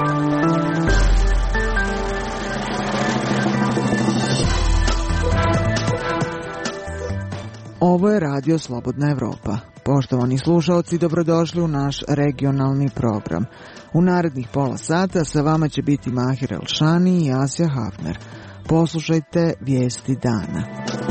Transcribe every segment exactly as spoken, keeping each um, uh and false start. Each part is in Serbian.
Ovo je Radio Slobodna Evropa. Poštovani slušaoci, dobrodošli u naš regionalni program. U narednih pola sata sa vama će biti Mahir Elšani i Asja Hafner. Poslušajte vijesti dana.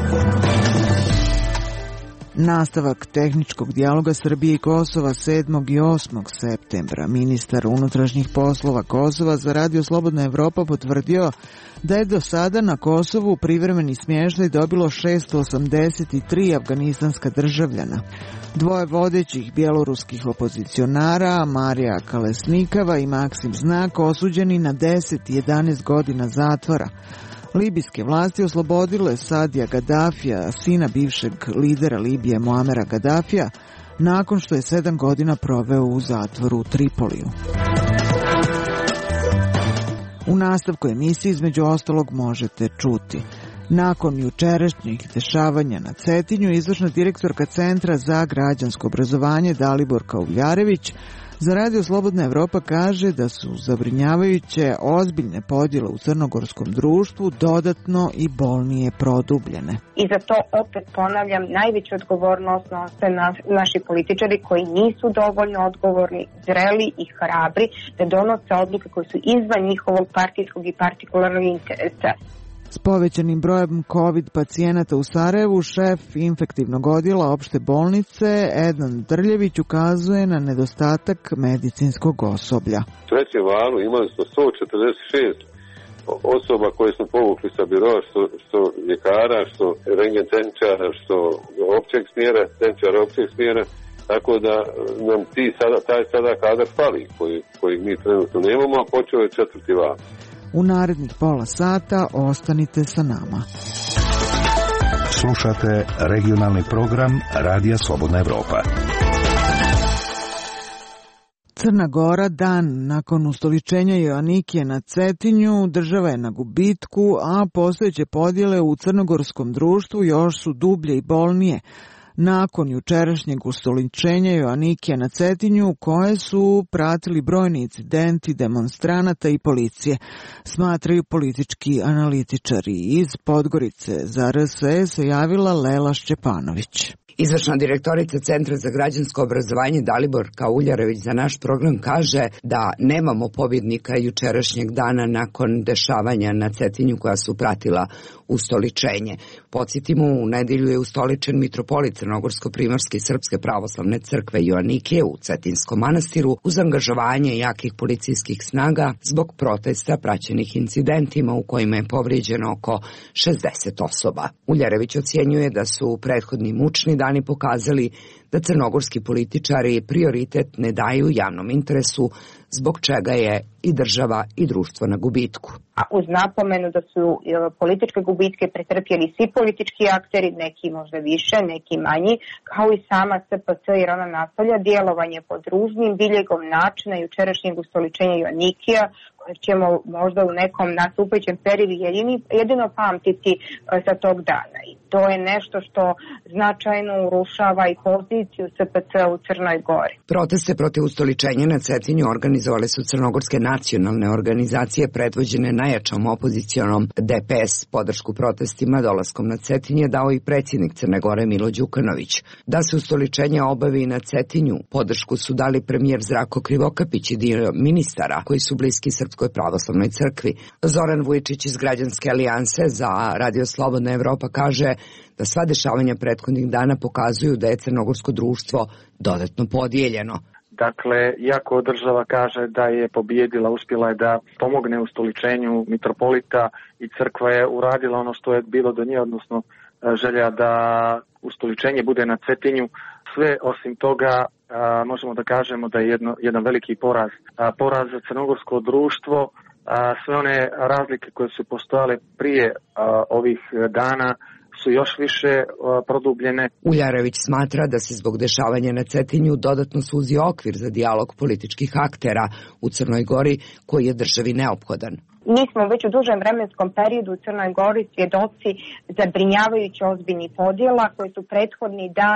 Nastavak tehničkog dijaloga Srbije i Kosova sedmog i osmog septembra. Ministar unutrašnjih poslova Kosova za Radio Slobodna Evropa potvrdio da je do sada na Kosovu privremeni smještaj dobilo šesto osamdeset tri afganistanska državljana. Dvoje vodećih bjeloruskih opozicionara, Marija Kalesnikava i Maksim Znak, osuđeni na deset i jedanaest godina zatvora. Libijske vlasti oslobodile Sadija Gadafija, sina bivšeg lidera Libije Muamera Gadafija, nakon što je sedam godina proveo u zatvoru u Tripoliju. U nastavku emisije između ostalog možete čuti: nakon jučerašnjih dešavanja na Cetinju, izvršna direktorka Centra za građansko obrazovanje Daliborka Uvljarević za Radio Slobodna Evropa kaže da su zabrinjavajuće ozbiljne podjele u crnogorskom društvu dodatno i bolnije produbljene. I za to, opet ponavljam, najveću odgovornost nose naš, naši političari koji nisu dovoljno odgovorni, zreli i hrabri da donose odluke koje su izvan njihovog partijskog i partikularnog interesa. S povećanim brojem COVID pacijenata u Sarajevu, šef infektivnog odjela opšte bolnice Ednan Drljević ukazuje na nedostatak medicinskog osoblja. U trećem valu imali smo sto četrdeset šest osoba koje smo povukli sa biroa, što, što ljekara, što rentgen tehničara, što općeg smjera, tehničara općeg smjera, tako da nam ti sada, taj sada kadar fali koji, koji mi trenutno nemamo, a počeo je četvrti val. U narednih pola sata ostanite sa nama. Slušate regionalni program Radija Slobodna Evropa. Crna Gora dan nakon ustoličenja Joanikije na Cetinju, država je na gubitku, a postojeće podjele u crnogorskom društvu još su dublje i bolnije. Nakon jučerašnjeg ustoličenja Joanikija na Cetinju, koje su pratili brojni incidenti demonstranata i policije, smatraju politički analitičari. Iz Podgorice za R S E se javila Lela Šćepanović. Izvršna direktorica Centra za građansko obrazovanje Daliborka Uvljarević za naš program kaže da nemamo pobjednika jučerašnjeg dana nakon dešavanja na Cetinju koja su pratila ustoličenje. Podsjetimo, u nedjelju je ustoličen mitropolit Crnogorsko-primorske i Srpske pravoslavne crkve Joanikije u Cetinskom manastiru uz angažovanje jakih policijskih snaga zbog protesta praćenih incidentima u kojima je povrijeđeno oko šezdeset osoba. Uvljarević ocjenjuje da su prethodni mučni dani pokazali da crnogorski političari prioritet ne daju javnom interesu, zbog čega je i država i društvo na gubitku. A uz napomenu da su političke gubitke pretrpjeli svi politički akteri, neki možda više, neki manji, kao i sama S P C, jer ona nastavlja djelovanje pod ružnim biljegom načina jučerašnjeg ustoličenja Joanikija, koje ćemo možda u nekom nastupajućem periodu jedini, jedino pamtiti sa tog dana. I to je nešto što značajno urušava i poziciju S P C u Crnoj Gori. Proteste protiv ustoličenja na Cetinju organizovale su crnogorske nacionalne organizacije predvođene najjačom opozicionom D P S. Podršku protestima dolaskom na Cetinje dao i predsjednik Crne Gore Milo Đukanović. Da se ustoličenje obavi na Cetinju, podršku su dali premijer Zdravko Krivokapić i dio ministara koji su bliski Srpskoj pravoslavnoj crkvi. Zoran Vujčić iz Građanske alijanse za Radio Slobodna Evropa kaže da sva dešavanja prethodnih dana pokazuju da je crnogorsko društvo dodatno podijeljeno. Dakle, iako država kaže da je pobijedila, uspjela je da pomogne ustoličenju mitropolita i crkva je uradila ono što je bilo do nje, odnosno želja da ustoličenje bude na Cetinju. Sve osim toga a, možemo da kažemo da je jedno, jedan veliki poraz. A, poraz za crnogorsko društvo, a, sve one razlike koje su postojale prije a, ovih dana su još više uh, produbljene. Uvljarević smatra da se zbog dešavanja na Cetinju dodatno suzi okvir za dijalog političkih aktera u Crnoj Gori koji je državi neophodan. Mi smo već u dužem vremenskom periodu u Crnoj Gori svjedoci zabrinjavajući ozbiljnih podjela koji su prethodni dani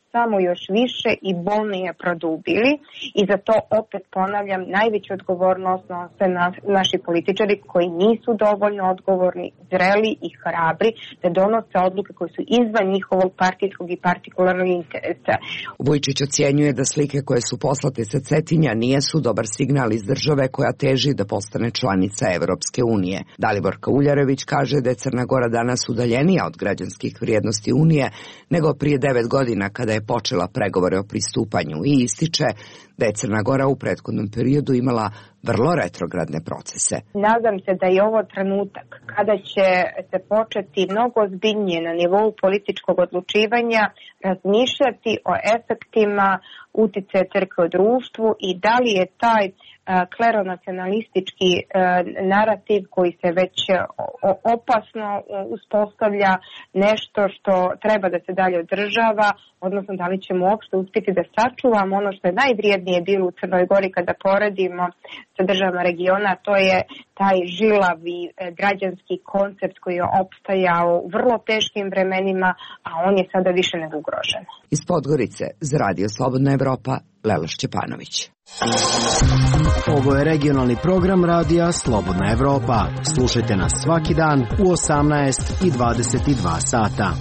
samo još više i bolnije produbili i za to opet ponavljam najveću odgovornost nose na, naši političari koji nisu dovoljno odgovorni, zreli i hrabri da donose odluke koje su izvan njihovog partijskog i partikularnog interesa. Vujčić ocjenjuje da slike koje su poslate sa Cetinja nijesu dobar signal iz države koja teži da postane članica Evropske unije. Dalibor Kauljarević kaže da je Crna Gora danas udaljenija od građanskih vrijednosti Unije nego prije devet godina kada je počela pregovore o pristupanju i ističe da je Crna Gora u prethodnom periodu imala vrlo retrogradne procese. Nadam se da je ovo trenutak kada će se početi mnogo ozbiljnije na nivou političkog odlučivanja razmišljati o efektima uticaja crkve u društvu i da li je taj kleronacionalistički narativ koji se već opasno uspostavlja nešto što treba da se dalje održava, odnosno da li ćemo uopšte uspjeti da sačuvamo ono što je najvrijednije bilo u Crnoj Gori kada poredimo sa državama regiona, to je taj žilavi građanski koncept koji je opstajao u vrlo teškim vremenima, a on je sada više nego ugrožen. Iz Podgorice za Radio Slobodna Evropa, Lela Šćepanović. Ovo je regionalni program Radija Slobodna Evropa. Slušajte nas svaki dan u osamnaest i dvadeset dva sata.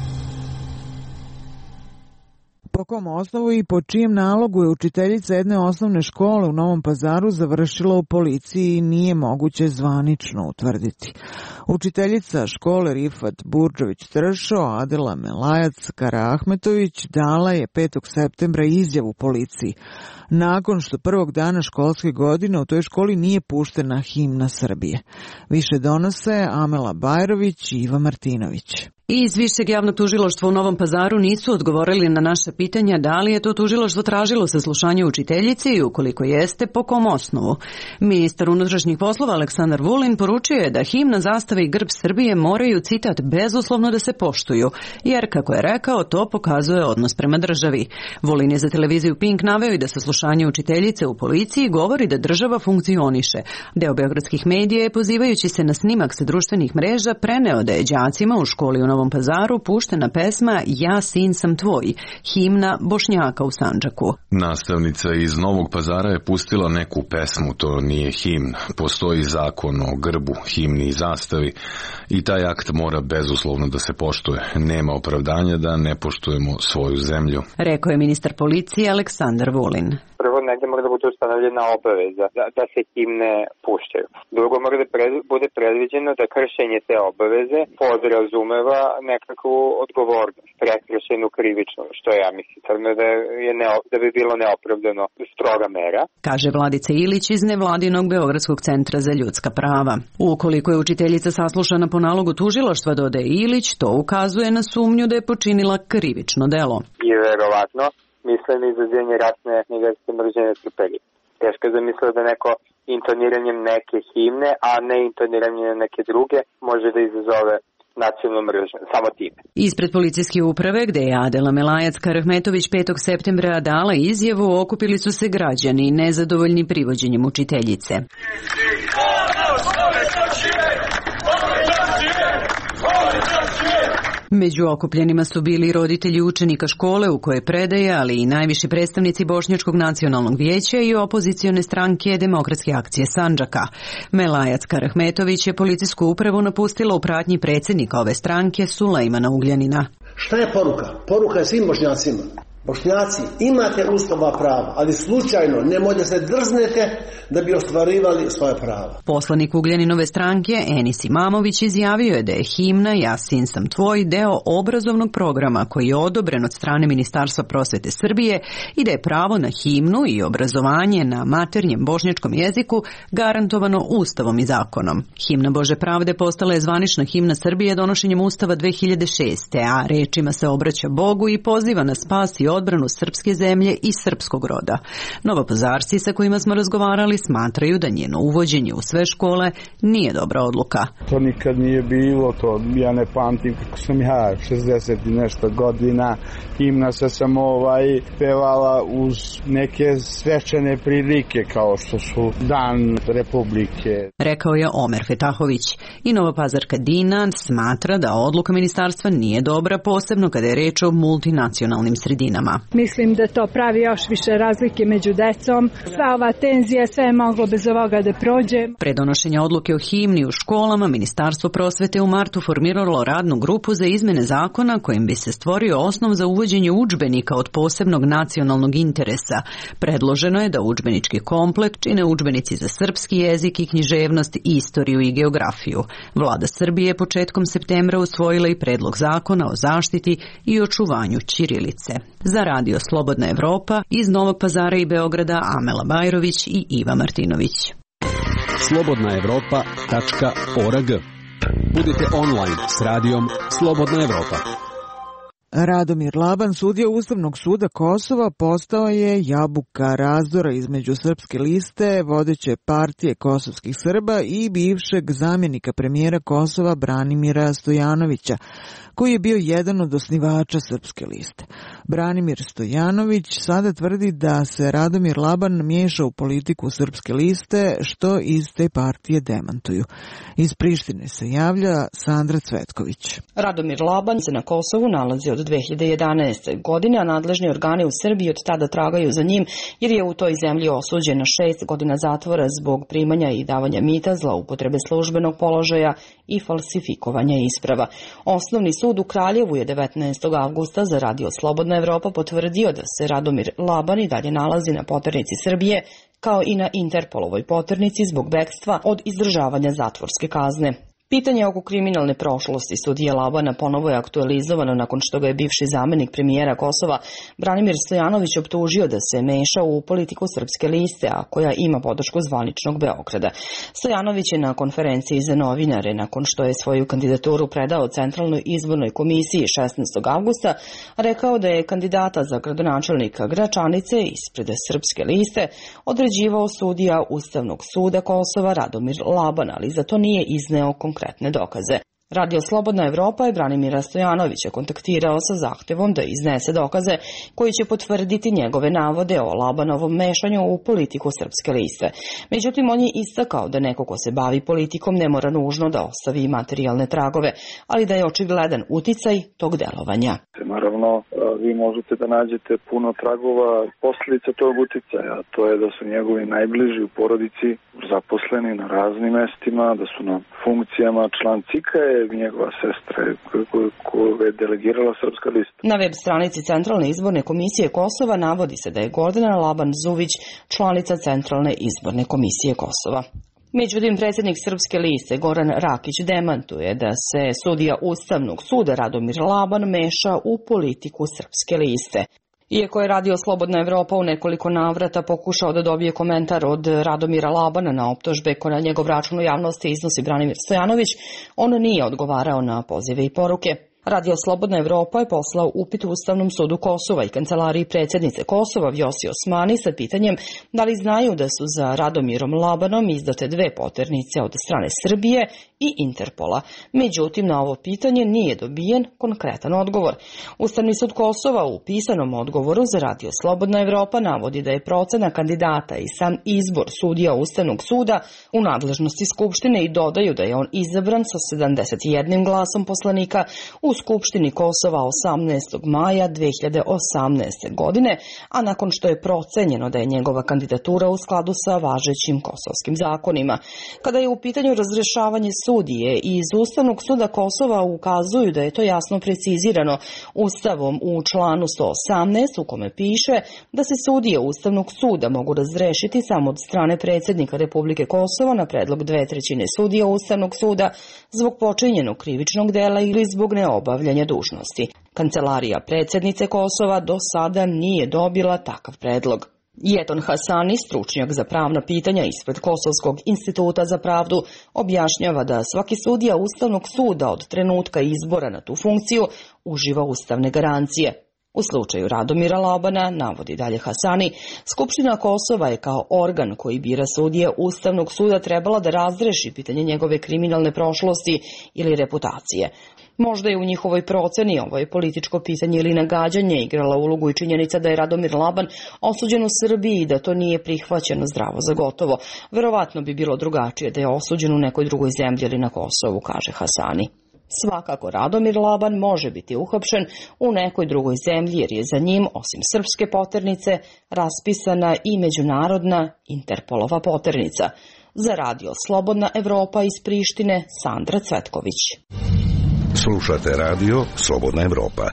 Po kom osnovu i po čijem nalogu je učiteljica jedne osnovne škole u Novom Pazaru završila u policiji nije moguće zvanično utvrditi. Učiteljica škole Rifat Burdžović-Tršo, Adela Melajac Karaahmetović, dala je petog septembra izjavu policiji, nakon što prvog dana školske godine u toj školi nije puštena himna Srbije. Više donose Amela Bajrović i Iva Martinović. Iz Višeg javnog tužilaštva u Novom Pazaru nisu odgovorili na naša pitanja da li je to tužilaštvo tražilo saslušanje učiteljice i ukoliko jeste, po kom osnovu. Ministar unutrašnjih poslova Aleksandar Vulin poručio je da himna, zastava i grb Srbije moraju, citat, bezuslovno da se poštuju, jer, kako je rekao, to pokazuje odnos prema državi. Vulin je za televiziju Pink naveo i da saslušanje učiteljice u policiji govori da država funkcioniše. Deo beogradskih medija je, pozivajući se na snimak sa društvenih mreža, preneo da je đacima u školi u Novom Pazaru puštena pesma Ja sin sam tvoj, himna Bošnjaka u Sandžaku. Nastavnica iz Novog Pazara je pustila neku pesmu, to nije himn. Postoji zakon o grbu, himni i zastavi i taj akt mora bezuslovno da se poštuje. Nema opravdanja da ne poštujemo svoju zemlju, rekao je ministar policije Aleksandar Vulin. Prvo, negdje mora da bude ustanovljena obaveza da, da se himne puštaju. Drugo, mora da pred, bude predviđeno da kršenje te obaveze podrazumeva nekakvu odgovornost, prekršenu krivičnu, što ja mislim da, je ne, da bi bilo neopravdano stroga mera. Kaže Vladica Ilić iz nevladinog Beogradskog centra za ljudska prava. Ukoliko je učiteljica saslušana po nalogu tužilaštva, dodaje Ilić, to ukazuje na sumnju da je počinila krivično delo. I verovatno misle na izazivanje ratne neverske mržnje i trpeljive. Teško je zamisliti da neko intoniranjem neke himne, a ne intoniranjem neke druge, može da izazove nacionalnu mržnju, samo time. Ispred policijske uprave, gde je Adela Melajac Karaahmetović petog septembra dala izjavu, okupili su se građani nezadovoljni privođenjem učiteljice. Među okupljenima su bili roditelji učenika škole u kojoj predaje, ali i najviši predstavnici Bošnjačkog nacionalnog vijeća i opozicione stranke Demokratske akcije Sandžaka. Melajac Karaahmetović je policijsku upravu napustila u pratnji predsjednika ove stranke Sulejmana Ugljanina. Šta je poruka? Poruka je svim Bošnjacima. Bošnjaci, imate ustavna prava, ali slučajno nemojte se drznete da bi ostvarivali svoje prava. Poslanik Ugljaninove stranke Enis Imamović izjavio je da je himna Ja sin sam tvoj deo obrazovnog programa koji je odobren od strane Ministarstva prosvete Srbije i da je pravo na himnu i obrazovanje na maternjem bošnjačkom jeziku garantovano Ustavom i zakonom. Himna Bože pravde postala je zvanična himna Srbije donošenjem Ustava dve hiljade šeste. a rečima se obraća Bogu i poziva na spas i odbranu srpske zemlje i srpskog roda. Novopazarci sa kojima smo razgovarali smatraju da njeno uvođenje u sve škole nije dobra odluka. To nikad nije bilo, to ja ne pamtim kako sam ja šezdeset i nešto godina. Himna se samo ovaj pevala uz neke svečane prilike kao što su Dan Republike. Rekao je Omer Fetahović. I Novopazarka Dina smatra da odluka ministarstva nije dobra, posebno kada je reč o multinacionalnim sredinama. godinama. Mislim da to pravi još više razlike među decom. Sva ova tenzija, sve je moglo bez ovoga da prođe. Pre donošenja odluke o himni u školama, Ministarstvo prosvete u martu formiralo radnu grupu za izmene zakona kojim bi se stvorio osnov za uvođenje udžbenika od posebnog nacionalnog interesa. Predloženo je da udžbenički komplet čine udžbenici za srpski jezik i književnost, istoriju i geografiju. Vlada Srbije je početkom septembra usvojila i predlog zakona o zaštiti i očuvanju ćirilice. Za Radio Slobodna Evropa iz Novog Pazara i Beograda Amela Bajrović i Iva Martinović. slobodna evropa tačka org. Budite online s radijom Slobodna Evropa. Radomir Laban, sudija Ustavnog suda Kosova, postao je jabuka razdora između Srpske liste, vodeće partije kosovskih Srba i bivšeg zamjenika premijera Kosova Branimira Stojanovića, koji je bio jedan od osnivača Srpske liste. Branimir Stojanović sada tvrdi da se Radomir Laban miješa u politiku Srpske liste, što iz te partije demantuju. Iz Prištine se javlja Sandra Cvetković. Radomir Laban se na Kosovu nalazi od dve hiljade jedanaeste. godine, a nadležni organi u Srbiji od tada tragaju za njim jer je u toj zemlji osuđen na šest godina zatvora zbog primanja i davanja mita, zloupotrebe službenog položaja i falsifikovanja isprava. Osnovni sud u Kraljevu je devetnaestog avgusta za Radio Slobodna Evropa potvrdio da se Radomir Laban i dalje nalazi na poternici Srbije, kao i na Interpolovoj poternici zbog bekstva od izdržavanja zatvorske kazne. Pitanje oko kriminalne prošlosti sudije Labana ponovo je aktualizovano nakon što ga je bivši zamjenik premijera Kosova Branimir Stojanović optužio da se meša u politiku Srpske liste, a koja ima podršku zvaničnog Beograda. Stojanović je na konferenciji za novinare, nakon što je svoju kandidaturu predao Centralnoj izbornoj komisiji šesnaestog avgusta, rekao da je kandidata za gradonačelnika Gračanice ispred Srpske liste određivao sudija Ustavnog suda Kosova Radomir Laban, ali za to nije izneo konkretno konkretne dokaze. Radio Slobodna Evropa je Branimira Stojanovića kontaktirao sa zahtevom da iznese dokaze koji će potvrditi njegove navode o Labanovom mešanju u politiku Srpske liste. Međutim, on je istakao da neko ko se bavi politikom ne mora nužno da ostavi materijalne tragove, ali da je očigledan uticaj tog delovanja. Naravno, vi možete da nađete puno tragova posljedica tog uticaja, to je da su njegovi najbliži u porodici zaposleni na raznim mestima, da su na funkcijama. Član C I K-a je njegova sestra koju je delegirala Srpska lista. Na web stranici Centralne izborne komisije Kosova navodi se da je Gordana Laban-Zuvić članica Centralne izborne komisije Kosova. Međutim, predsjednik Srpske liste Goran Rakić demantuje da se sudija Ustavnog suda Radomir Laban meša u politiku Srpske liste. Iako je Radio Slobodna Evropa u nekoliko navrata pokušao da dobije komentar od Radomira Labana na optužbe koje na njegov račun u javnosti iznosi Branimir Stojanović, on nije odgovarao na pozive i poruke. Radio Slobodna Evropa je poslao upit Ustavnom sudu Kosova i kancelariji predsjednice Kosova Vjosi Osmani sa pitanjem da li znaju da su za Radomirom Labanom izdate dve poternice od strane Srbije i Interpola. Međutim, na ovo pitanje nije dobijen konkretan odgovor. Ustavni sud Kosova u pisanom odgovoru za Radio Slobodna Evropa navodi da je procena kandidata i sam izbor sudija Ustavnog suda u nadležnosti Skupštine i dodaju da je on izabran sa sedamdeset jednim glasom poslanika u Skupštini Kosova osamnaestog maja dve hiljade osamnaeste. godine, a nakon što je procenjeno da je njegova kandidatura u skladu sa važećim kosovskim zakonima. Kada je u pitanju razrešavanje sudije, iz Ustavnog suda Kosova ukazuju da je to jasno precizirano Ustavom u članu sto osamnaest u kome piše da se sudije Ustavnog suda mogu razrešiti samo od strane predsjednika Republike Kosova na predlog dve trećine sudija Ustavnog suda zbog počinjenog krivičnog dela ili zbog neobavljanja dužnosti. Kancelarija predsjednice Kosova do sada nije dobila takav predlog. Jeton Hasani, stručnjak za pravna pitanja ispred Kosovskog instituta za pravdu, objašnjava da svaki sudija Ustavnog suda od trenutka izbora na tu funkciju uživa ustavne garancije. U slučaju Radomira Labana, navodi dalje Hasani, Skupština Kosova je kao organ koji bira sudije Ustavnog suda trebala da razreši pitanje njegove kriminalne prošlosti ili reputacije. Možda je u njihovoj proceni ovo je političko pitanje ili nagađanje igrala ulogu i činjenica da je Radomir Laban osuđen u Srbiji i da to nije prihvaćeno zdravo za gotovo. Verovatno bi bilo drugačije da je osuđen u nekoj drugoj zemlji ili na Kosovu, kaže Hasani. Svakako Radomir Laban može biti uhapšen u nekoj drugoj zemlji jer je za njim, osim srpske poternice, raspisana i međunarodna Interpolova poternica. Za radio Slobodna Evropa iz Prištine, Sandra Cvetković. Slušate radio Slobodna Evropa.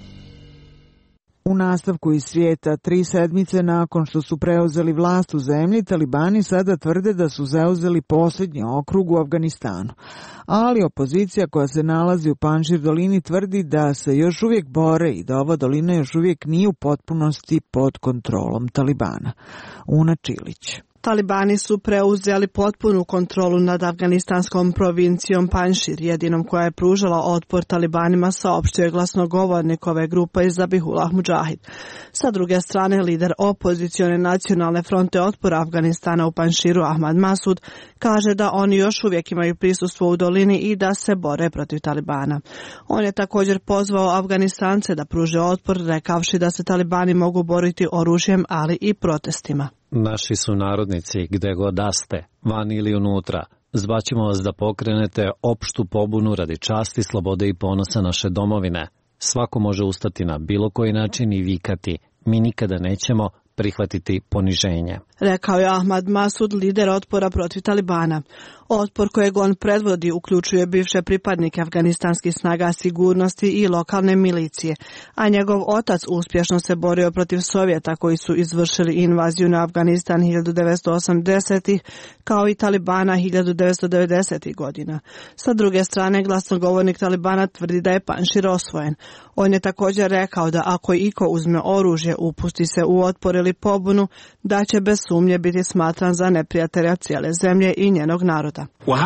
U nastavku iz svijeta, tri sedmice nakon što su preuzeli vlast u zemlji, talibani sada tvrde da su zauzeli posljednji okrug u Afganistanu. Ali opozicija koja se nalazi u Panjšir dolini tvrdi da se još uvijek bore i da ova dolina još uvijek nije u potpunosti pod kontrolom talibana. Una Čilić. Talibani su preuzeli potpunu kontrolu nad afganistanskom provincijom Panjšir, jedinom koja je pružala otpor talibanima, saopštio je glasnogovornik ove grupe iz Zabihullah Mudžahid. Sa druge strane, lider opozicione nacionalne fronte otpora Afganistana u Panjširu, Ahmad Masud, kaže da oni još uvijek imaju prisustvo u dolini i da se bore protiv talibana. On je također pozvao Afganistance da pruže otpor, rekavši da se talibani mogu boriti oružjem, ali i protestima. Naši su narodnici, gde god da ste, van ili unutra, zvaćemo vas da pokrenete opštu pobunu radi časti, slobode i ponosa naše domovine. Svako može ustati na bilo koji način i vikati, mi nikada nećemo prihvatiti poniženje. Rekao je Ahmad Masud, lider otpora protiv talibana. Otpor kojeg on predvodi uključuje bivše pripadnike afganistanskih snaga sigurnosti i lokalne milicije, a njegov otac uspješno se borio protiv Sovjeta koji su izvršili invaziju na Afganistan hiljadu devetsto osamdesetih kao i talibana hiljadu devetsto devedesetih godina. Sa druge strane, glasnogovornik talibana tvrdi da je Panjšir osvojen. On je također rekao da ako iko uzme oružje, upusti se u otpor ili pobunu, da će bez sumnje biti smatran za neprijatelja cijele zemlje i njenog naroda.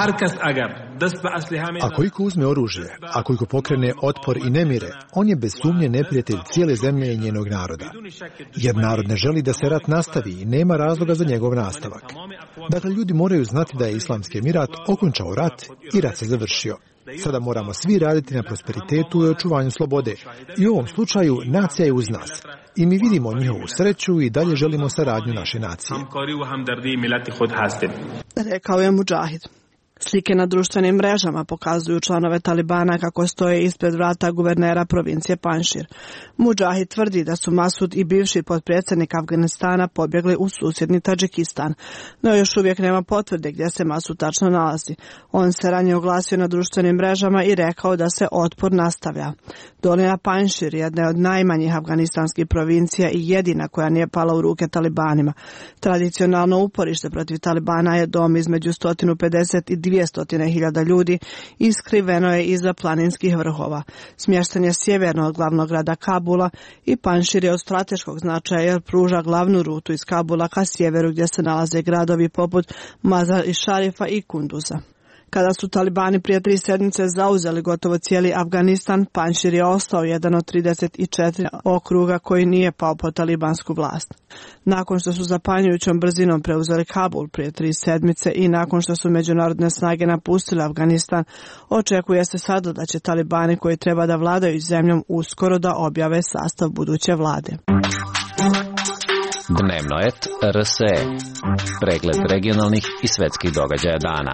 Ako iko uzme oružje, ako iko pokrene otpor i nemire, on je bez sumnje neprijatelj cijele zemlje i njenog naroda. Jer narod ne želi da se rat nastavi i nema razloga za njegov nastavak. Dakle, ljudi moraju znati da je Islamski Emirat okončao rat i rat se završio. Sada moramo svi raditi na prosperitetu i očuvanju slobode. I u ovom slučaju nacija je uz nas. I mi vidimo njihovu sreću i dalje želimo saradnju naše nacije. Rekao je Mudžahid. Slike na društvenim mrežama pokazuju članove talibana kako stoje ispred vrata guvernera provincije Panjšir. Mudžahid tvrdi da su Masud i bivši potpredsjednik Afganistana pobjegli u susjedni Tadžikistan, no još uvijek nema potvrde gdje se Masud tačno nalazi. On se ranije oglasio na društvenim mrežama i rekao da se otpor nastavlja. Dolina Panjšir jedna je od najmanjih afganistanskih provincija i jedina koja nije pala u ruke talibanima. Tradicionalno uporište protiv talibana je dom između sto pedeset i dvjesto hiljada ljudi i skriveno je iza planinskih vrhova. Smješten je sjeverno od glavnog grada Kabula i Panjšir je od strateškog značaja jer pruža glavnu rutu iz Kabula ka sjeveru gdje se nalaze gradovi poput Mazar i Šarifa i Kunduza. Kada su talibani prije tri sedmice zauzeli gotovo cijeli Afganistan, Panjšir je ostao jedan od trideset četiri okruga koji nije pao pod talibansku vlast. Nakon što su zapanjujućom brzinom preuzeli Kabul prije tri sedmice i nakon što su međunarodne snage napustile Afganistan, očekuje se sada da će talibani koji treba da vladaju zemljom uskoro da objave sastav buduće vlade. Dnevno et R S E. Pregled regionalnih i svetskih događaja dana.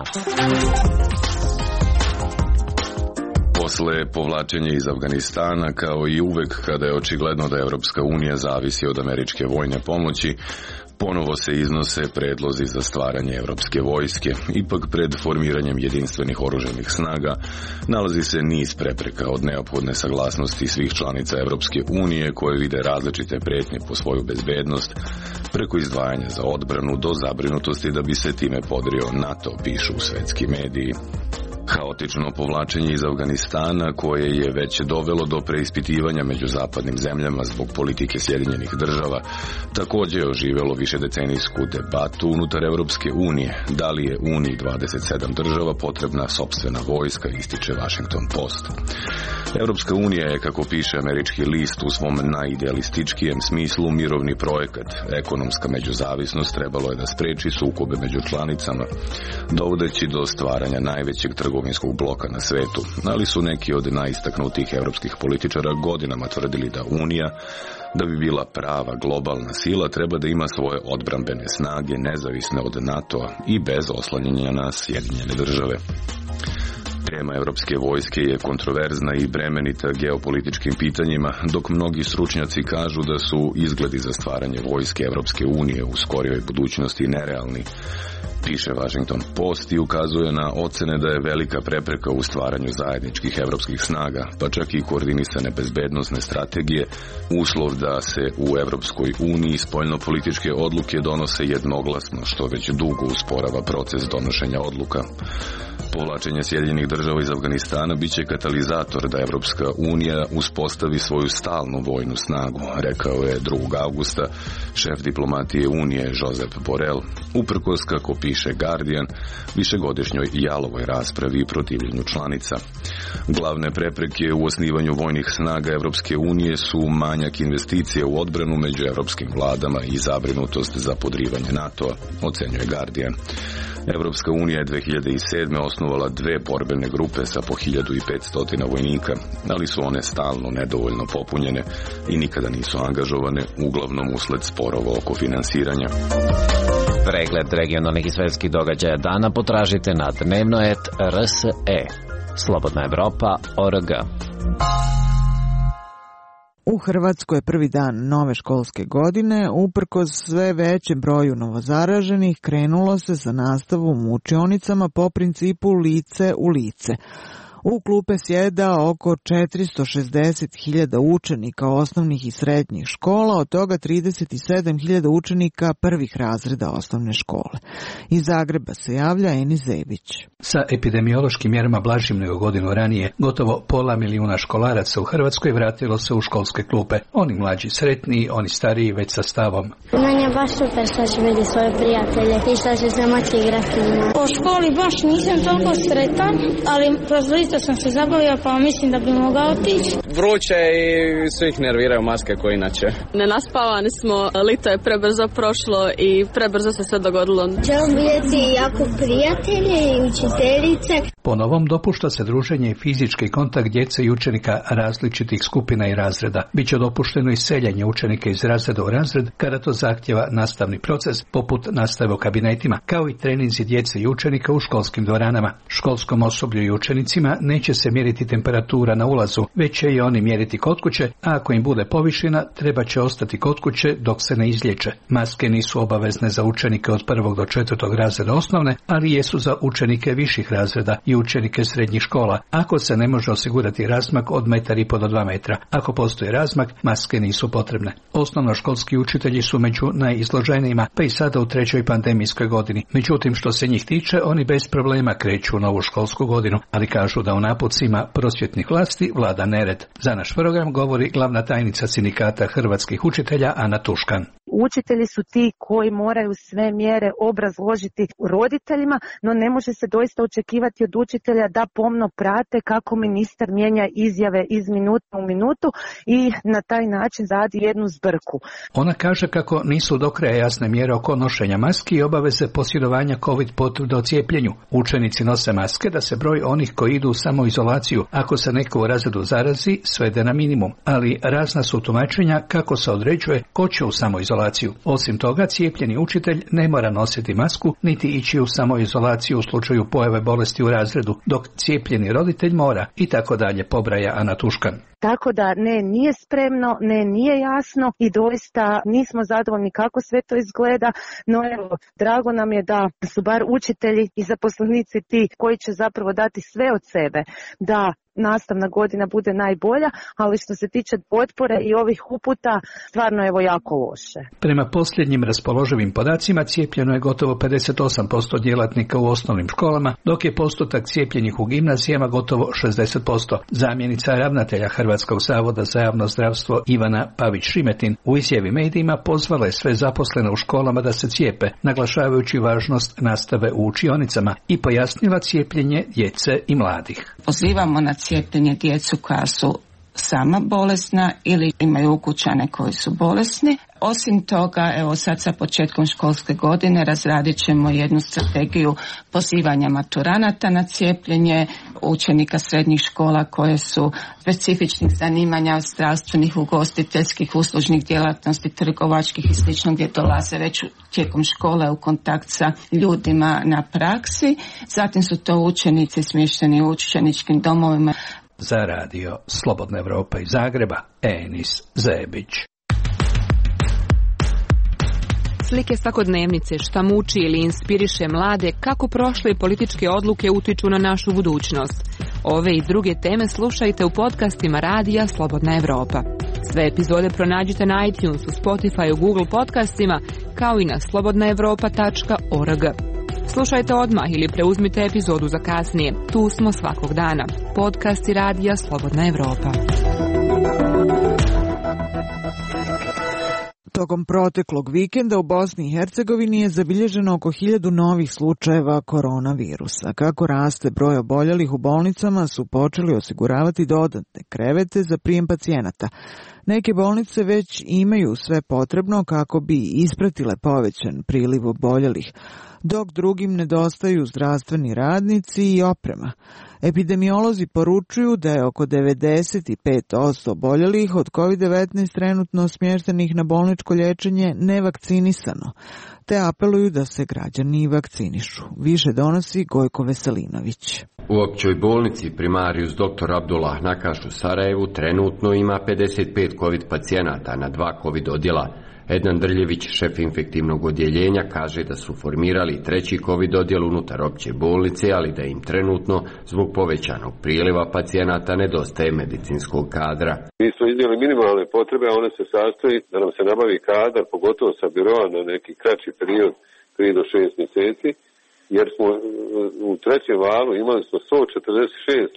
Posle povlačenja iz Afganistana, kao i uvek kada je očigledno da Evropska unija zavisi od američke vojne pomoći, ponovo se iznose predlozi za stvaranje evropske vojske. Ipak pred formiranjem jedinstvenih oružanih snaga nalazi se niz prepreka od neophodne saglasnosti svih članica Evropske unije koje vide različite pretnje po svoju bezbednost, preko izdvajanja za odbranu do zabrinutosti da bi se time podrio NATO, pišu svetski mediji. Haotično povlačenje iz Afganistana, koje je već dovelo do preispitivanja među zapadnim zemljama zbog politike Sjedinjenih država, također je oživelo višedecenijsku debatu unutar Evropske unije. Da li je Uniji dvadeset sedam država potrebna sopstvena vojska, ističe Washington Post. Evropska unija je, kako piše američki list, u svom najidealističkijem smislu mirovni projekat. Ekonomska međuzavisnost trebalo je da spreči sukobe među članicama, dovodeći do stvaranja najvećeg trgovinskog bloka na svetu, ali su neki od najistaknutijih evropskih političara godinama tvrdili da Unija, da bi bila prava globalna sila, treba da ima svoje odbrambene snage nezavisne od NATO-a i bez oslanjanja na Sjedinjene države. Tema evropske vojske je kontroverzna i bremenita geopolitičkim pitanjima, dok mnogi stručnjaci kažu da su izgledi za stvaranje vojske Evropske unije u skorijoj budućnosti nerealni. Piše Washington Post i ukazuje na ocene da je velika prepreka u stvaranju zajedničkih evropskih snaga, pa čak i koordinisane bezbednosne strategije, uslov da se u Evropskoj uniji spoljnopolitičke odluke donose jednoglasno, što već dugo usporava proces donošenja odluka. Povlačenje Sjedinjenih država iz Afganistana biće katalizator da Evropska unija uspostavi svoju stalnu vojnu snagu, rekao je drugog avgusta šef diplomatije Unije Josep Borrell, uprkos, kako piše Guardian, višegodišnjoj jalovoj raspravi i protivljenju članica. Glavne prepreke u osnivanju vojnih snaga Evropske unije su manjak investicije u odbranu među evropskim vladama i zabrinutost za podrivanje NATO-a, ocenjuje Guardian. Evropska unija je dve hiljade sedme. osnovala dve borbene grupe sa po hiljadu petsto vojnika, ali su one stalno nedovoljno popunjene i nikada nisu angažovane, uglavnom usled sporova oko finansiranja. Pregled regionalnih i svetskih događaja dana potražite na dnevno et er s e. Slobodna Evropa tačka org. U Hrvatskoj je prvi dan nove školske godine, uprkos sve većem broju novozaraženih, krenulo se sa nastavom u učionicama po principu lice u lice. U klupe sjeda oko četiristo šezdeset hiljada učenika osnovnih i srednjih škola, od toga trideset sedam hiljada učenika prvih razreda osnovne škole. Iz Zagreba se javlja Enis Zebić. Sa epidemiološkim mjerama blažim nego godinu ranije, gotovo pola milijuna školaraca u Hrvatskoj vratilo se u školske klupe. Oni mlađi sretniji, oni stariji već sa stavom. Meni je baš super što će vidjeti svoje prijatelje i što će se moći igrati. Po školi baš nisam toliko sretan, ali kroz listo sam se zabavio, pa mislim da bi mogao otići. Vruće i svi ih nerviraju maske koje inače. Nenaspavani smo, lito je prebrzo prošlo i prebrzo se sve dogodilo. Želim vidjeti jako prijatelje i učiteljice. Po novom dopušta se druženje i fizički kontakt djece i učenika različitih skupina i razreda. Biće dopušteno i seljenje učenika iz razreda u razred kada to zahtjeva nastavni proces, poput nastave u kabinetima, kao i treninzi djece i učenika u školskim dvoranama. Školskom osoblju i učenicima neće se mjeriti temperatura na ulazu, već će i oni mjeriti kod kuće, a ako im bude povišena, treba će ostati kod kuće dok se ne izliječe. Maske nisu obavezne za učenike od prvog do četvrtog razreda osnovne, ali jesu za učenike viših razreda i učenike srednjih škola, ako se ne može osigurati razmak od metar i po do dva metra. Ako postoji razmak, maske nisu potrebne. Osnovnoškolski učitelji su među najizloženijima, pa i sada u trećoj pandemijskoj godini. Međutim, što se njih tiče, oni bez problema kreću u novu školsku godinu, ali kažu da u napucima prosvjetnih vlasti vlada nered. Za naš program govori glavna tajnica Sindikata hrvatskih učitelja Ana Tuškan. Učitelji su ti koji moraju sve mjere obrazložiti roditeljima, no ne može se doista očekivati od učitelja da pomno prate kako ministar mijenja izjave iz minuta u minutu i na taj način radi jednu zbrku. Ona kaže kako nisu do kraja jasne mjere oko nošenja maski i obaveze posjedovanja COVID potvrda o cijepljenju. Učenici nose maske da se broj onih koji idu u samoizolaciju, ako se neko u razredu zarazi, svede na minimum, ali razna su tumačenja kako se određuje ko će u samoizolaciju. Osim toga, cijepljeni učitelj ne mora nositi masku, niti ići u samoizolaciju u slučaju pojave bolesti u razredu, dok cijepljeni roditelj mora, i tako dalje, pobraja Ana Tuškan. Tako da ne, nije spremno, ne, nije jasno i doista nismo zadovoljni kako sve to izgleda, no evo, drago nam je da su bar učitelji i zaposlenici ti koji će zapravo dati sve od sebe da nastavna godina bude najbolja, ali što se tiče potpore i ovih uputa, stvarno je evo jako loše. Prema posljednjim raspoloživim podacima cijepljeno je gotovo pedeset osam posto djelatnika u osnovnim školama, dok je postotak cijepljenih u gimnazijama gotovo šezdeset posto. Zamjenica ravnatelja Hrvatskog zavoda za javno zdravstvo Ivana Pavić-Šimetin u izjavi medijima pozvala je sve zaposlene u školama da se cijepe, naglašavajući važnost nastave u učionicama, i pojasnila cijepljenje djece i mladih. Pozivamo na cijepljenje djecu koja su sama bolesna ili imaju ukućane koji su bolesni. Osim toga, evo sad sa početkom školske godine razradit ćemo jednu strategiju pozivanja maturanata na cijepljenje, učenika srednjih škola koje su specifičnih zanimanja, zdravstvenih, ugostiteljskih, uslužnih djelatnosti, trgovačkih i slično, gdje dolaze već tijekom škole u kontakt sa ljudima na praksi. Zatim su to učenici smješteni u učeničkim domovima. Za radio Slobodna Evropa iz Zagreba, Enis Zebić. Slike svakodnevnice, šta muči ili inspiriše mlade, kako prošle političke odluke utiču na našu budućnost. Ove i druge teme slušajte u podcastima radija Slobodna Evropa. Sve epizode pronađite na iTunesu, Spotify, Google podcastima, kao i na slobodna evropa tačka org. Slušajte odmah ili preuzmite epizodu za kasnije. Tu smo svakog dana. Podcasti radija Slobodna Evropa. Tokom proteklog vikenda u Bosni i Hercegovini je zabilježeno oko hiljadu novih slučajeva koronavirusa. Kako raste broj oboljelih u bolnicama, su počeli osiguravati dodatne krevete za prijem pacijenata. Neke bolnice već imaju sve potrebno kako bi ispratile povećan priliv oboljelih, dok drugim nedostaju zdravstveni radnici i oprema. Epidemiolozi poručuju da je oko devedeset pet posto oboljelih od kovid devetnaest trenutno smještenih na bolničko liječenje nevakcinisano, te apeluju da se građani vakcinišu. Više donosi Gojko Veselinović. U općoj bolnici Primarius doktor Abdullah Nakaš u Sarajevu trenutno ima pedeset pet covid pacijenata na dva covid odjela. Ednan Drljević, šef infektivnog odjeljenja, kaže da su formirali treći covid odjel unutar opće bolnice, ali da im trenutno, zbog povećanog priljeva pacijenata, nedostaje medicinskog kadra. Mi smo iznijeli minimalne potrebe, a one se sastoji da nam se nabavi kadar, pogotovo sa biroa na neki kraći period, tri do šest mjeseci, jer smo u trećem valu imali smo sto četrdeset šest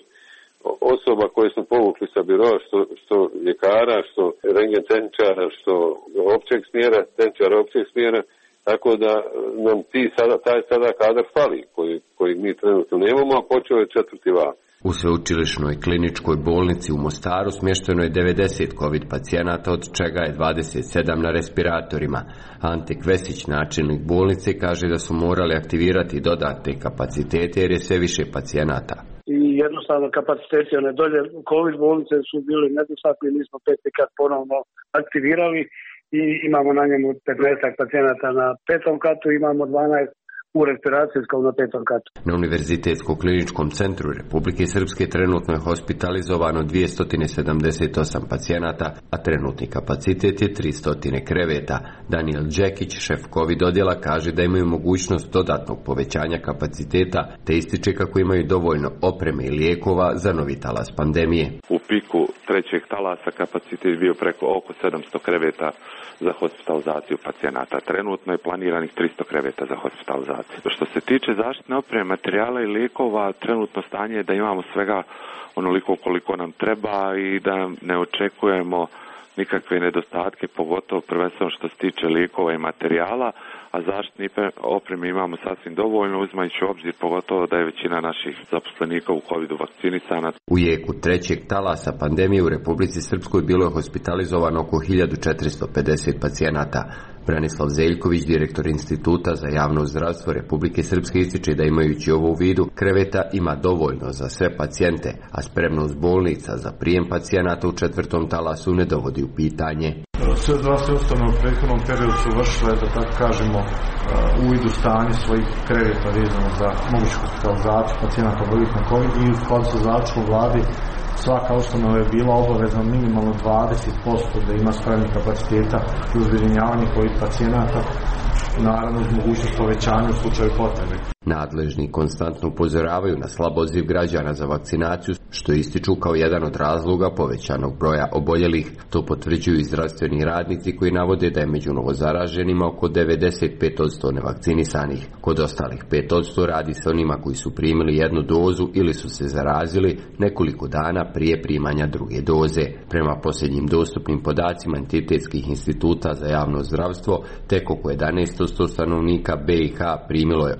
osoba koje smo povukli sa biroa, što, što ljekara, što rentgen tehničara, što općeg smjera, tehničara općeg smjera, tako da nam ti sada, taj sada kadar fali, koji, koji mi trenutno nemamo, a počeo je četvrti val. U sveučilišnoj kliničkoj bolnici u Mostaru smješteno je devedeset covid pacijenata, od čega je dvadeset sedam na respiratorima. Ante Kvesić, načelnik bolnice, kaže da su morali aktivirati dodatne kapacitete jer je sve više pacijenata. I jednostavno kapaciteti one dolje covid bolnice su bili nedostatni, mi smo peti kad ponovno aktivirali i imamo na njemu petnaest pacijenata na petom katu, imamo dvanaest u respiracijskom na petom katu. Na Univerzitetskom kliničkom centru Republike Srpske trenutno je hospitalizovano dvjesto sedamdeset osam pacijenata, a trenutni kapacitet je tristo kreveta. Daniel Đekić, šef covid odjela, kaže da imaju mogućnost dodatnog povećanja kapaciteta, te ističe kako imaju dovoljno opreme i lijekova za novi talas pandemije. U piku trećeg talasa kapacitet bio preko oko sedamsto kreveta za hospitalizaciju pacijenata. Trenutno je planiranih tristo kreveta za hospitalizaciju. Što se tiče zaštitne opreme, materijala i lijekova, trenutno stanje je da imamo svega onoliko koliko nam treba i da ne očekujemo nikakve nedostatke, pogotovo prvenstveno što se tiče lijekova i materijala, a zaštitne opreme imamo sasvim dovoljno, uzimajući u obzir pogotovo da je većina naših zaposlenika u covidu vakcinisana. U jeku trećeg talasa pandemije u Republici Srpskoj bilo je hospitalizovano oko hiljadu četiristo pedeset pacijenata. Branislav Zeljković, direktor Instituta za javno zdravstvo Republike Srpske, ističe da imajući ovo u vidu, kreveta ima dovoljno za sve pacijente, a spremnost bolnica za prijem pacijenata u četvrtom talasu ne dovodi u pitanje. Sve zdravstvene ustanove u prethodnom periodu su vršile, da tako kažemo, uvid u stanje svojih kreveta vezano za moguću hospitalizaciju pacijenata oboljelih na COVID i u skladu sa zaključkom vladi svaka ustanova je bila obavezna minimalno dvadeset posto da ima spremnih kapaciteta za zbrinjavanje COVID pacijenata, naravno uz mogućnost povećanja u slučaju potrebe. Nadležni konstantno upozoravaju na slab odziv građana za vakcinaciju, što ističu kao jedan od razloga povećanog broja oboljelih. To potvrđuju i zdravstveni radnici koji navode da je među novozaraženima oko devedeset pet posto nevakcinisanih. Kod ostalih pet posto radi se onima koji su primili jednu dozu ili su se zarazili nekoliko dana prije primanja druge doze. Prema posljednjim dostupnim podacima entitetskih instituta za javno zdravstvo, tek oko jedanaest posto stanovnika B i H primilo je obe doze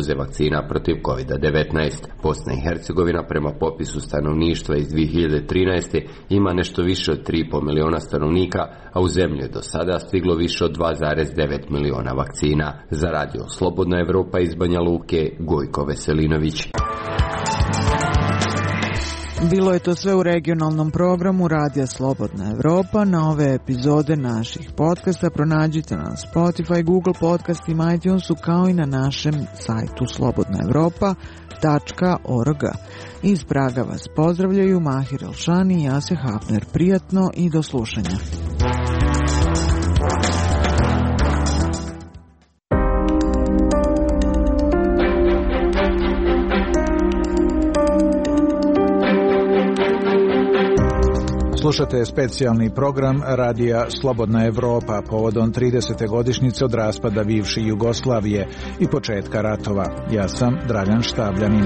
doze vakcina protiv kovid devetnaest. Bosna i Hercegovina prema popisu stanovništva iz dvije hiljade trinaeste. ima nešto više od tri i po miliona stanovnika, a u zemlju je do sada stiglo više od dva zarez devet miliona vakcina. Za radio Slobodna Evropa iz Banja Luke, Gojko Veselinović. Bilo je to sve u regionalnom programu Radija Slobodna Evropa. Na ove epizode naših podcasta pronađite na Spotify, Google podcastima, iTunesu, kao i na našem sajtu slobodna evropa tačka org. Iz Praga vas pozdravljaju Mahir Elšani i Jase Hafner. Prijatno i do slušanja. Slušate specijalni program Radija Slobodna Evropa povodom tridesete godišnjice od raspada bivše Jugoslavije i početka ratova. Ja sam Dragan Štabljanin.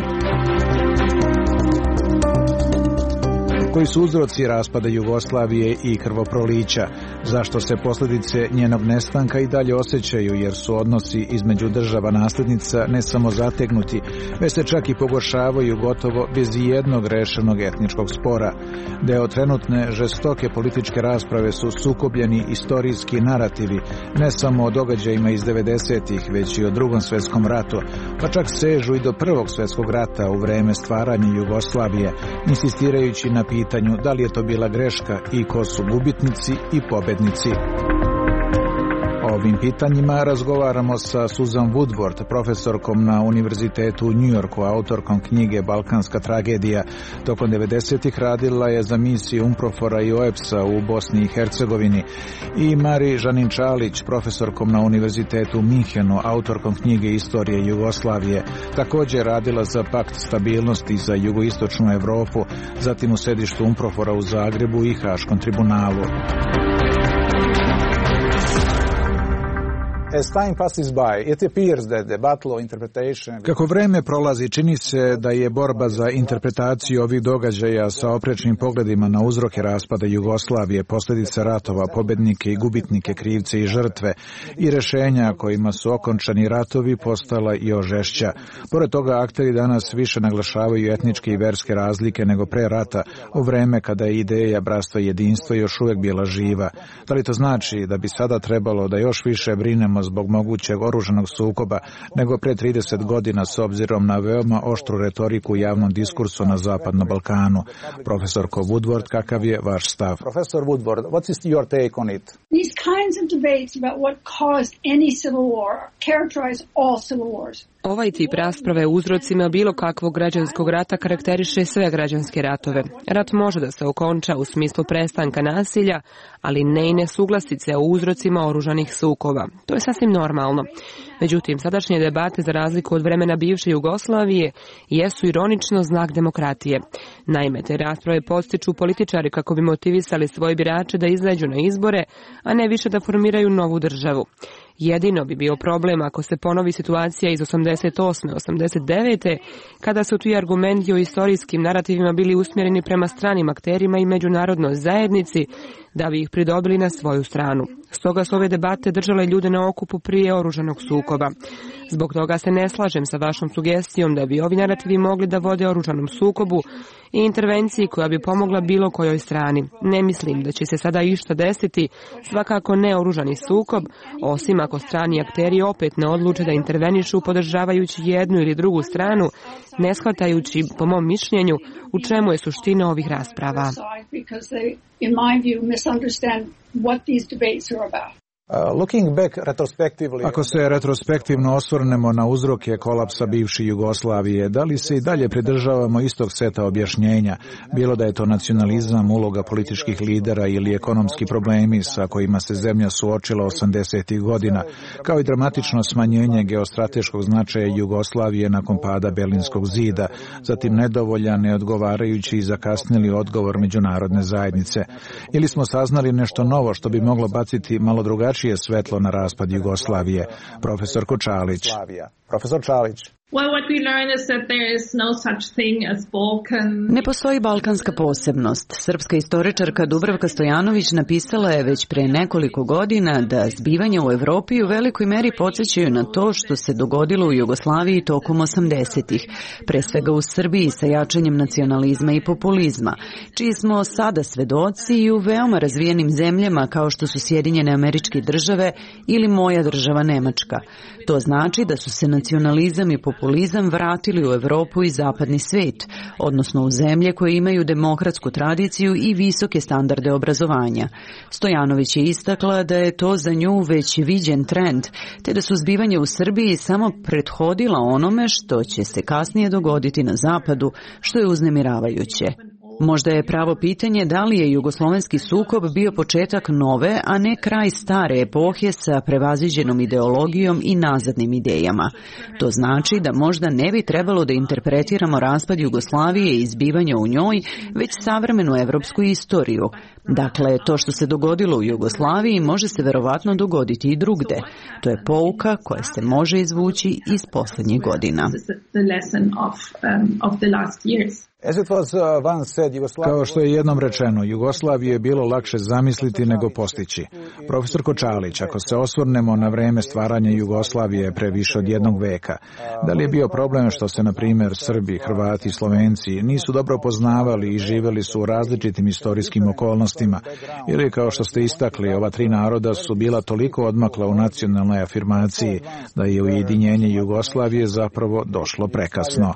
Koji su uzroci raspada Jugoslavije i krvoprolića? Zašto se posljedice njenog nestanka i dalje osjećaju, jer su odnosi između država nasljednica ne samo zategnuti, već se čak i pogoršavaju gotovo bez jednog rešenog etničkog spora. Deo trenutne žestoke političke rasprave su sukobljeni istorijski narativi, ne samo o događajima iz devedesetih, već i o Drugom svjetskom ratu, pa čak sežu i do Prvog svjetskog rata u vreme stvaranja Jugoslavije, insistirajući na pitanju da li je to bila greška i ko su gubitnici i pobednici. O ovim pitanjima razgovaramo sa Susan Woodward, profesorkom na Univerzitetu u New Yorku, autorkom knjige Balkanska tragedija. Tokom devedesetih radila je za misiju UNPROFOR-a i O E P S-a u Bosni i Hercegovini. I Mari Žanin-Čalić, profesorkom na Univerzitetu u Minhenu, autorkom knjige Istorije Jugoslavije. Također radila za Pakt stabilnosti za jugoistočnu Evropu, zatim u sedištu UNPROFOR-a u Zagrebu i Haškom tribunalu. Kako vreme prolazi, čini se da je borba za interpretaciju ovih događaja sa oprečnim pogledima na uzroke raspada Jugoslavije, posljedice ratova, pobednike i gubitnike, krivce i žrtve i rešenja kojima su okončani ratovi postala još žešća. Pored toga, akteri danas više naglašavaju etničke i verske razlike nego pre rata, u vreme kada je ideja bratstva i jedinstva još uvek bila živa. Da li to znači da bi sada trebalo da još više brinemo zbog mogućeg oružanog sukoba nego pre trideset godina s obzirom na veoma oštru retoriku u javnom diskursu na Zapadnom Balkanu? Profesorko Woodward, kakav je vaš stav? Profesor Woodward, what is your take on it? These kinds of debates about what caused any civil war characterize all civil wars. Ovaj tip rasprave o uzrocima bilo kakvog građanskog rata karakteriše sve građanske ratove. Rat može da se okonča u smislu prestanka nasilja, ali ne i nesuglasice o uzrocima oružanih sukoba. To je sasvim normalno. Međutim, sadašnje debate, za razliku od vremena bivše Jugoslavije, jesu ironično znak demokratije. Naime, te rasprave podstiču političari kako bi motivisali svoje birače da izađu na izbore, a ne više da formiraju novu državu. Jedino bi bio problem ako se ponovi situacija iz osamdeset osme osamdeset devete kada su ti argumenti o istorijskim narativima bili usmjereni prema stranim akterima i međunarodnoj zajednici da bi ih pridobili na svoju stranu. Stoga su ove debate držale ljude na okupu prije oružanog sukoba. Zbog toga se ne slažem sa vašom sugestijom da bi ovi narativi mogli da vode oružanom sukobu i intervenciji koja bi pomogla bilo kojoj strani. Ne mislim da će se sada išta desiti, svakako ne oružani sukob, osim ako strani akteri opet ne odluče da intervenišu podržavajući jednu ili drugu stranu, ne shvatajući, po mom mišljenju, u čemu je suština ovih rasprava. In my view, misunderstand what these debates are about. Uh, looking back retrospectively... Ako se retrospektivno osvrnemo na uzroke kolapsa bivše Jugoslavije, da li se i dalje pridržavamo istog seta objašnjenja, bilo da je to nacionalizam, uloga političkih lidera ili ekonomski problemi sa kojima se zemlja suočila osamdesetih godina, kao i dramatično smanjenje geostrateškog značaja Jugoslavije nakon pada Berlinskog zida, zatim nedovoljan, neodgovarajući i zakasnili odgovor međunarodne zajednice. Ili smo saznali nešto novo što bi moglo baciti malo drugačije svetlo na raspad Jugoslavije? Profesor Čalić. Profesor Čalić. Ne postoji balkanska posebnost. Srpska istoričarka Dubravka Stojanović napisala je već pre nekoliko godina da zbivanja u Evropi u velikoj meri podsjećaju na to što se dogodilo u Jugoslaviji tokom osamdesetih, pre svega u Srbiji sa jačanjem nacionalizma i populizma, čiji smo sada svedoci i u veoma razvijenim zemljama kao što su Sjedinjene Američke Države ili moja država Nemačka. To znači da su se nacionalizam i populizam vratili u Evropu i zapadni svet, odnosno u zemlje koje imaju demokratsku tradiciju i visoke standarde obrazovanja. Stojanović je istakla da je to za nju već viđen trend, te da su zbivanja u Srbiji samo prethodila onome što će se kasnije dogoditi na zapadu, što je uznemiravajuće. Možda je pravo pitanje da li je jugoslovenski sukob bio početak nove, a ne kraj stare epohe sa prevaziđenom ideologijom i nazadnim idejama. To znači da možda ne bi trebalo da interpretiramo raspad Jugoslavije i zbivanja u njoj, već savremenu evropsku istoriju. Dakle, to što se dogodilo u Jugoslaviji može se verovatno dogoditi i drugde. To je pouka koja se može izvući iz poslednjih godina. Kao što je jednom rečeno, Jugoslaviju je bilo lakše zamisliti nego postići. Profesor Kočalić, ako se osvrnemo na vreme stvaranja Jugoslavije pre više od jednog veka, da li je bio problem što se, na primjer, Srbi, Hrvati i Slovenci nisu dobro poznavali i živeli su u različitim istorijskim okolnostima, ili kao što ste istakli, ova tri naroda su bila toliko odmakla u nacionalnoj afirmaciji da je ujedinjenje Jugoslavije zapravo došlo prekasno.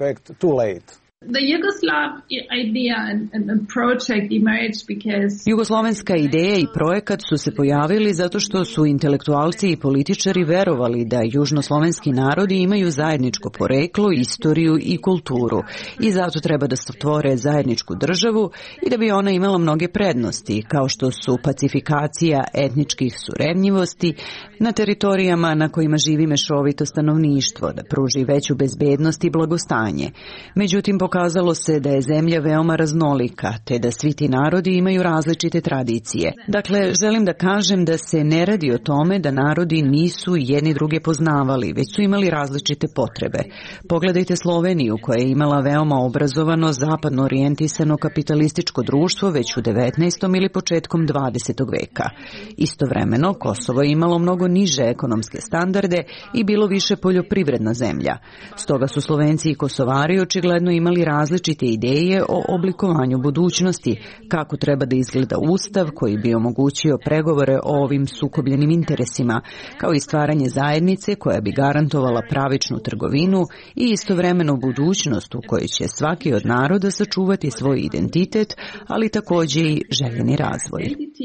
Jugoslovenska ideja i projekat su se pojavili zato što su intelektualci i političari verovali da južnoslovenski narodi imaju zajedničko poreklo, istoriju i kulturu i zato treba da stvore zajedničku državu i da bi ona imala mnoge prednosti, kao što su pacifikacija etničkih surevnjivosti na teritorijama na kojima živi mešovito stanovništvo, da pruži veću bezbednost i blagostanje. Međutim, pokazalo se da je zemlja veoma raznolika, te da svi ti narodi imaju različite tradicije. Dakle, želim da kažem da se ne radi o tome da narodi nisu jedni druge poznavali, već su imali različite potrebe. Pogledajte Sloveniju, koja je imala veoma obrazovano, zapadno orijentisano kapitalističko društvo već u devetnaestom ili početkom dvadesetog veka. Istovremeno, Kosovo je imalo mnogo niže ekonomske standarde i bilo više poljoprivredna zemlja. Stoga su Slovenci i Kosovari očigledno imali različite ideje o oblikovanju budućnosti, kako treba da izgleda ustav koji bi omogućio pregovore o ovim sukobljenim interesima, kao i stvaranje zajednice koja bi garantovala pravičnu trgovinu i istovremeno budućnost u kojoj će svaki od naroda sačuvati svoj identitet, ali takođe i željeni razvoj.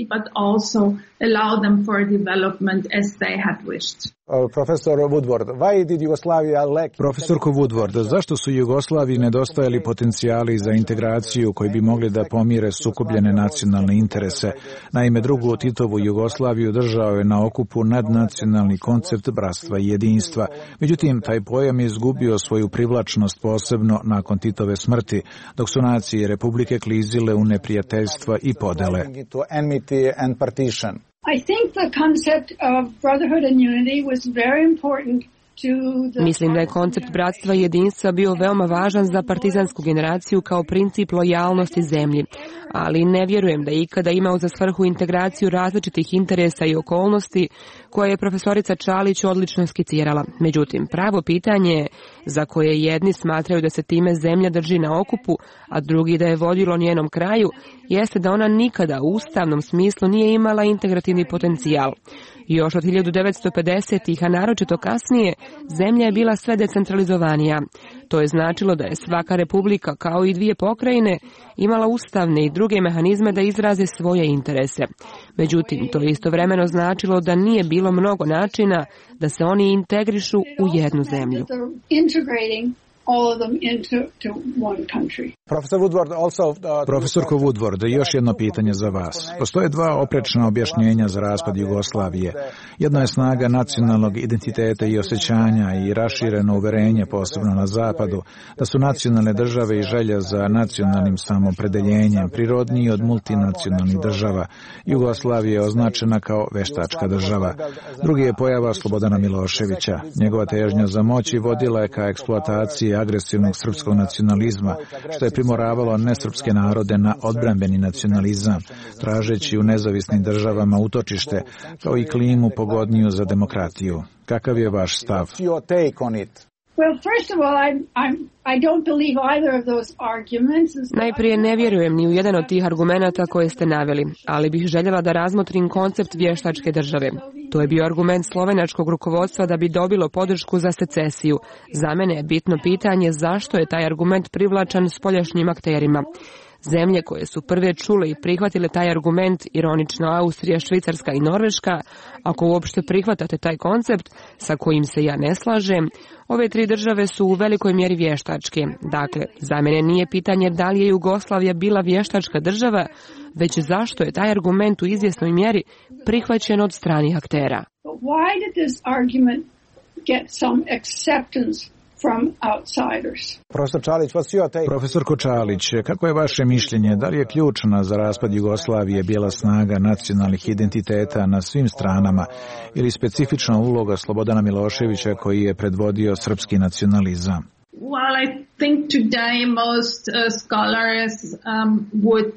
Profesor Woodward, why did Yugoslavia lack... Profesorko Woodward, zašto su Jugoslaviji nedostajali potencijali za integraciju koji bi mogli da pomire sukobljene nacionalne interese? Naime, drugu Titovu Jugoslaviju držao je na okupu nadnacionalni koncept bratstva i jedinstva. Međutim, taj pojam je izgubio svoju privlačnost posebno nakon Titove smrti, dok su nacije Republike klizile u neprijateljstva i podele. I think the concept of brotherhood and unity was very important. Mislim da je koncept bratstva i jedinstva bio veoma važan za partizansku generaciju kao princip lojalnosti zemlji, ali ne vjerujem da je ikada imao za svrhu integraciju različitih interesa i okolnosti koje je profesorica Čalić odlično skicirala. Međutim, pravo pitanje je za koje jedni smatraju da se time zemlja drži na okupu, a drugi da je vodilo njenom kraju, jeste da ona nikada u ustavnom smislu nije imala integrativni potencijal. Još od hiljadu devetsto pedesetih, a naročito kasnije, zemlja je bila sve decentralizovanija. To je značilo da je svaka republika, kao i dvije pokrajine, imala ustavne i druge mehanizme da izraze svoje interese. Međutim, to je istovremeno značilo da nije bilo mnogo načina da se oni integrišu u jednu zemlju. all of them into to one country. Professor Woodward, also, uh, Profesorko Woodward, još jedno pitanje za vas. Postoje dva oprečna objašnjenja za raspad Jugoslavije. Jedno je snaga nacionalnog identiteta i osjećanja i rašireno uverenje, posebno na zapadu, da su nacionalne države i želja za nacionalnim samopredeljenjem prirodniji od multinacionalnih država. Jugoslavija je označena kao veštačka država. Drugi je pojava Slobodana Miloševića. Njegova težnja za moći vodila je ka eksploataciji agresivnog srpskog nacionalizma, što je primoravalo nesrpske narode na odbrambeni nacionalizam, tražeći u nezavisnim državama utočište, kao i klimu pogodniju za demokratiju. Kakav je vaš stav? Well, first of all, I, I'm, I don't believe either of those arguments. Najprije ne vjerujem ni u jedan od tih argumenata koje ste naveli, ali bih željela da razmotrim koncept vještačke države. To je bio argument slovenačkog rukovodstva da bi dobilo podršku za secesiju. Za mene je bitno pitanje zašto je taj argument privlačan spoljašnjim akterima. Zemlje koje su prve čule i prihvatile taj argument, ironično Austrija, Švicarska i Norveška, ako uopšte prihvatate taj koncept, sa kojim se ja ne slažem, ove tri države su u velikoj mjeri vještačke. Dakle, za mene nije pitanje da li je Jugoslavija bila vještačka država, već zašto je taj argument u izvjesnoj mjeri prihvaćen od stranih aktera. Why did this argument get some acceptance from outsiders? Profesor Čalić, what's your take? Profesorko Čalić, kako je vaše mišljenje? Da li je ključna za raspad Jugoslavije bijela snaga nacionalnih identiteta na svim stranama ili specifična uloga Slobodana Miloševića koji je predvodio srpski nacionalizam? Well, I think today most uh, scholars um, would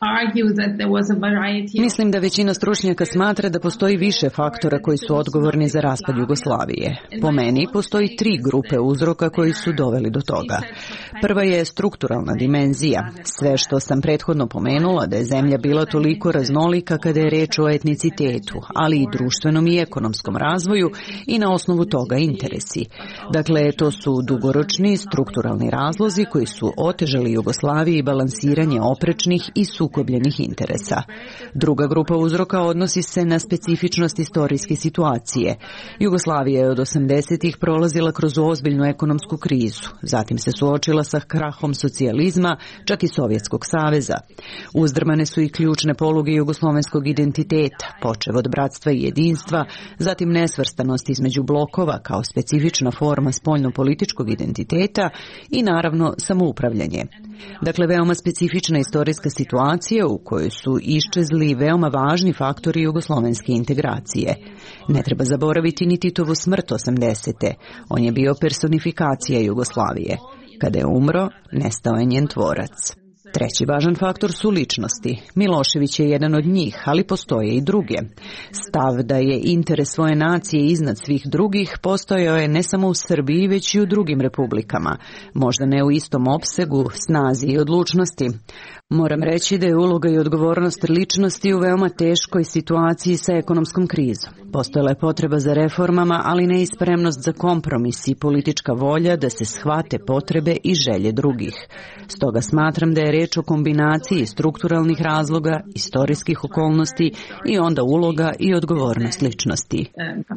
Mislim da većina stručnjaka smatra da postoji više faktora koji su odgovorni za raspad Jugoslavije. Po meni postoji tri grupe uzroka koji su doveli do toga. Prva je strukturalna dimenzija. Sve što sam prethodno pomenula da je zemlja bila toliko raznolika kada je reč o etnicitetu, ali i društvenom i ekonomskom razvoju i na osnovu toga interesi. Dakle, to su dugoročni strukturalni razlozi koji su otežali Jugoslaviji balansiranje oprečnih i sukobljenih interesa. Druga grupa uzroka odnosi se na specifičnost istorijske situacije. Jugoslavija je od osamdesetih prolazila kroz ozbiljnu ekonomsku krizu. Zatim se suočila sa krahom socijalizma, čak i Sovjetskog saveza. Uzdrmane su i ključne poluge jugoslovenskog identiteta, počev od bratstva i jedinstva, zatim nesvrstanost između blokova kao specifična forma spoljno-političkog identiteta i naravno samoupravljanje. Dakle, veoma specifična istorijska situacija u kojoj su iščezli veoma važni faktori jugoslovenske integracije. Ne treba zaboraviti ni Titovu smrt osamdesete. On je bio personifikacija Jugoslavije. Kada je umro, nestao je njen tvorac. Treći važan faktor su ličnosti. Milošević je jedan od njih, ali postoje i druge. Stav da je interes svoje nacije iznad svih drugih postojao je ne samo u Srbiji, već i u drugim republikama. Možda ne u istom opsegu, snazi i odlučnosti. Moram reći da je uloga i odgovornost ličnosti u veoma teškoj situaciji sa ekonomskom krizom. Postojala je potreba za reformama, ali ne i spremnost za kompromis i politička volja da se shvate potrebe i želje drugih. Stoga smatram da je reč o kombinaciji strukturalnih razloga, istorijskih okolnosti i onda uloga i odgovornost ličnosti.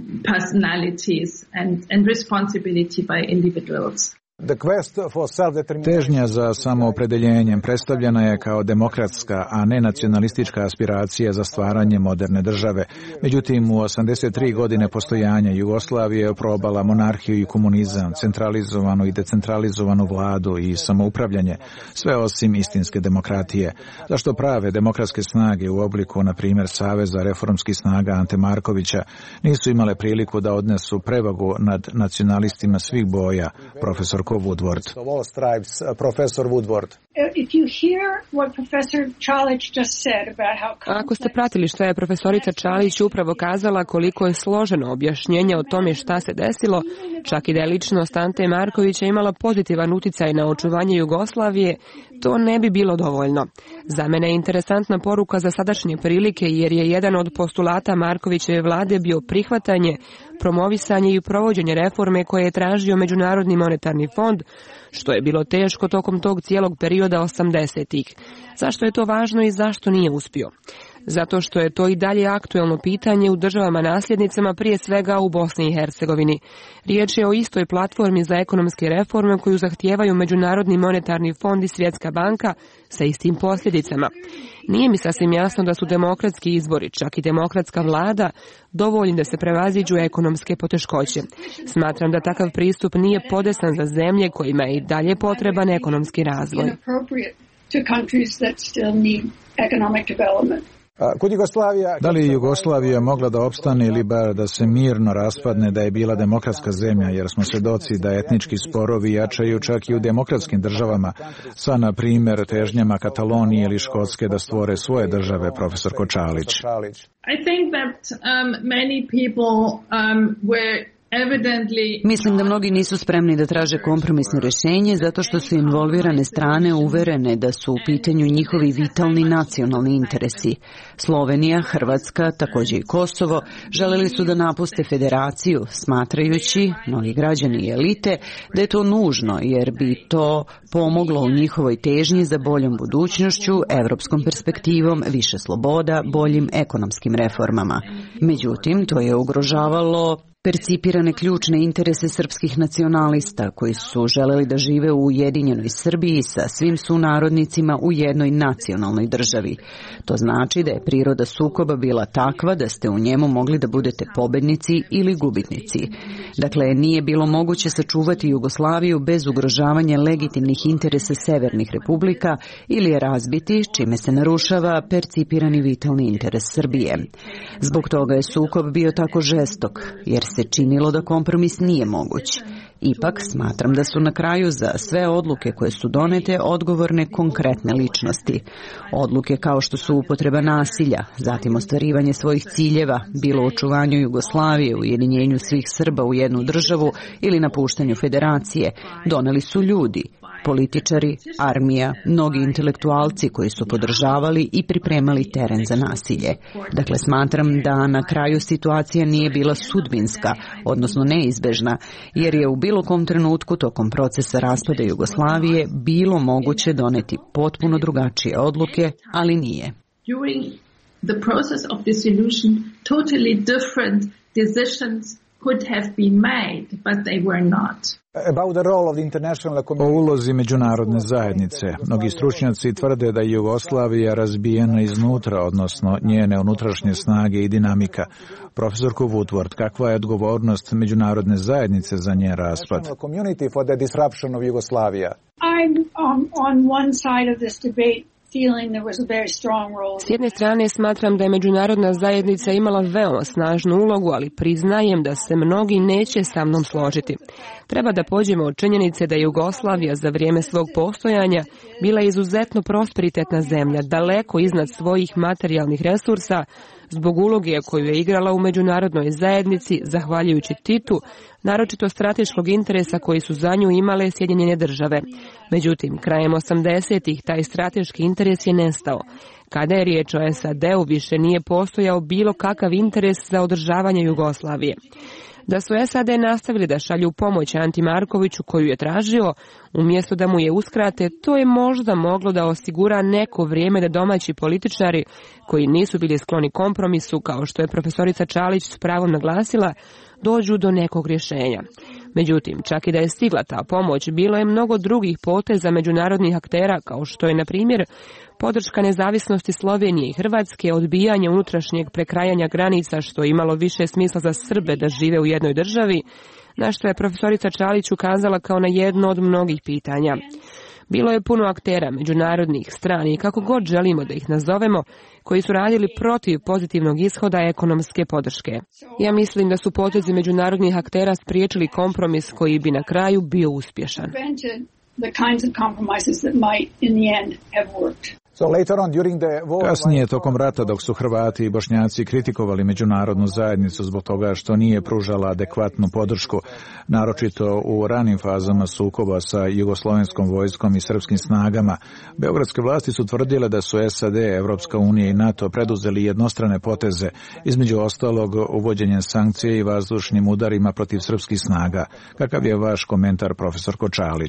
Težnja za samoopredeljenjem predstavljena je kao demokratska, a ne nacionalistička aspiracija za stvaranje moderne države. Međutim, u osamdeset tri godine postojanja Jugoslavije je probala monarhiju i komunizam, centralizovanu i decentralizovanu vladu i samoupravljanje, sve osim istinske demokratije. Zašto prave demokratske snage u obliku, na primjer, Saveza reformskih snaga Ante Markovića, nisu imale priliku da odnesu prevagu nad nacionalistima svih boja, profesor Woodward. Profesor Woodward. If you hear what Professor Čalić just said about how... Ako ste pratili što je profesorica Čalić upravo kazala koliko je složeno objašnjenje o tome šta se desilo, čak i da je ličnost Ante Markovića imala pozitivan uticaj na očuvanje Jugoslavije, to ne bi bilo dovoljno. Za mene je interesantna poruka za sadašnje prilike jer je jedan od postulata Markovićeve vlade bio prihvatanje, promovisanje i provođenje reforme koje je tražio Međunarodni monetarni fond, što je bilo teško tokom tog cijelog perioda osamdesetih. Zašto je to važno i zašto nije uspio? zato što je to i dalje aktuelno pitanje u državama nasljednicama, prije svega u Bosni i Hercegovini. Riječ je o istoj platformi za ekonomske reforme koju zahtijevaju Međunarodni monetarni fond i Svjetska banka sa istim posljedicama. Nije mi sasvim jasno da su demokratski izbori, čak i demokratska vlada, dovoljni da se prevaziđu ekonomske poteškoće. Smatram da takav pristup nije podesan za zemlje kojima je i dalje potreban ekonomski razvoj. Da li je Jugoslavija mogla da opstane ili bar da se mirno raspadne da je bila demokratska zemlja, jer smo svedoci da etnički sporovi jačaju čak i u demokratskim državama, sa na primjer težnjama Katalonije ili Škotske da stvore svoje države, profesor Kočalić. I think that um, many people um, were Mislim da mnogi nisu spremni da traže kompromisno rješenje zato što su involvirane strane uverene da su u pitanju njihovi vitalni nacionalni interesi. Slovenija, Hrvatska, također i Kosovo želeli su da napuste federaciju, smatrajući, mnogi građani i elite, da je to nužno jer bi to pomoglo u njihovoj težnji za boljom budućnošću, evropskom perspektivom, više sloboda, boljim ekonomskim reformama. Međutim, to je ugrožavalo percipirane ključne interese srpskih nacionalista koji su želeli da žive u ujedinjenoj Srbiji sa svim sunarodnicima u jednoj nacionalnoj državi. To znači da je priroda sukoba bila takva da ste u njemu mogli da budete pobednici ili gubitnici. Dakle, nije bilo moguće sačuvati Jugoslaviju bez ugrožavanja legitimnih interesa severnih republika ili je razbiti, čime se narušava percipirani vitalni interes Srbije. Zbog toga je sukob bio tako žestok, jer se činilo da kompromis nije moguć. Ipak smatram da su na kraju za sve odluke koje su donete odgovorne konkretne ličnosti. Odluke kao što su upotreba nasilja, zatim ostvarivanje svojih ciljeva, bilo u očuvanju Jugoslavije, ujedinjenju svih Srba u jednu državu ili napuštanju federacije, doneli su ljudi, političari, armija, mnogi intelektualci koji su podržavali i pripremali teren za nasilje. Dakle, smatram da na kraju situacija nije bila sudbinska, odnosno neizbežna, jer je u bilo kom trenutku tokom procesa raspada Jugoslavije bilo moguće doneti potpuno drugačije odluke, ali nije. During the process of dissolution, totally different decisions could have been made, but they were not. O ulozi međunarodne zajednice. Mnogi stručnjaci tvrde da je Jugoslavija razbijena iznutra, odnosno njene unutrašnje snage i dinamika. Profesorko Woodward, kakva je odgovornost međunarodne zajednice za njen raspad? I'm um, on one side of this debate. S jedne strane smatram da je međunarodna zajednica imala veoma snažnu ulogu, ali priznajem da se mnogi neće sa mnom složiti. Treba da pođemo od činjenice da je Jugoslavija za vrijeme svog postojanja bila izuzetno prosperitetna zemlja, daleko iznad svojih materijalnih resursa, zbog uloge koju je igrala u međunarodnoj zajednici, zahvaljujući Titu, naročito strateškog interesa koji su za nju imale Sjedinjene države. Međutim, krajem osamdesetih taj strateški interes je nestao. Kada je riječ o S A D-u, više nije postojao bilo kakav interes za održavanje Jugoslavije. Da su S A D nastavili da šalju pomoć Anti Markoviću koju je tražio, umjesto da mu je uskrate, to je možda moglo da osigura neko vrijeme da domaći političari, koji nisu bili skloni kompromisu, kao što je profesorica Čalić s pravom naglasila, dođu do nekog rješenja. Međutim, čak i da je stigla ta pomoć, bilo je mnogo drugih poteza međunarodnih aktera, kao što je, na primjer, podrška nezavisnosti Slovenije i Hrvatske, odbijanje unutrašnjeg prekrajanja granica, što je imalo više smisla za Srbe da žive u jednoj državi, na što je profesorica Čalić ukazala kao na jedno od mnogih pitanja. Bilo je puno aktera, međunarodnih strani, kako god želimo da ih nazovemo, koji su radili protiv pozitivnog ishoda ekonomske podrške. Ja mislim da su potezi međunarodnih aktera spriječili kompromis koji bi na kraju bio uspješan. Kasnije, tokom rata, dok su Hrvati i Bošnjaci kritikovali međunarodnu zajednicu zbog toga što nije pružala adekvatnu podršku, naročito u ranim fazama sukoba sa jugoslovenskom vojskom i srpskim snagama, beogradske vlasti su tvrdile da su S A D, Evropska unija i NATO preduzeli jednostrane poteze, između ostalog uvođenjem sankcije i vazdušnim udarima protiv srpskih snaga. Kakav je vaš komentar, profesor Kočalić?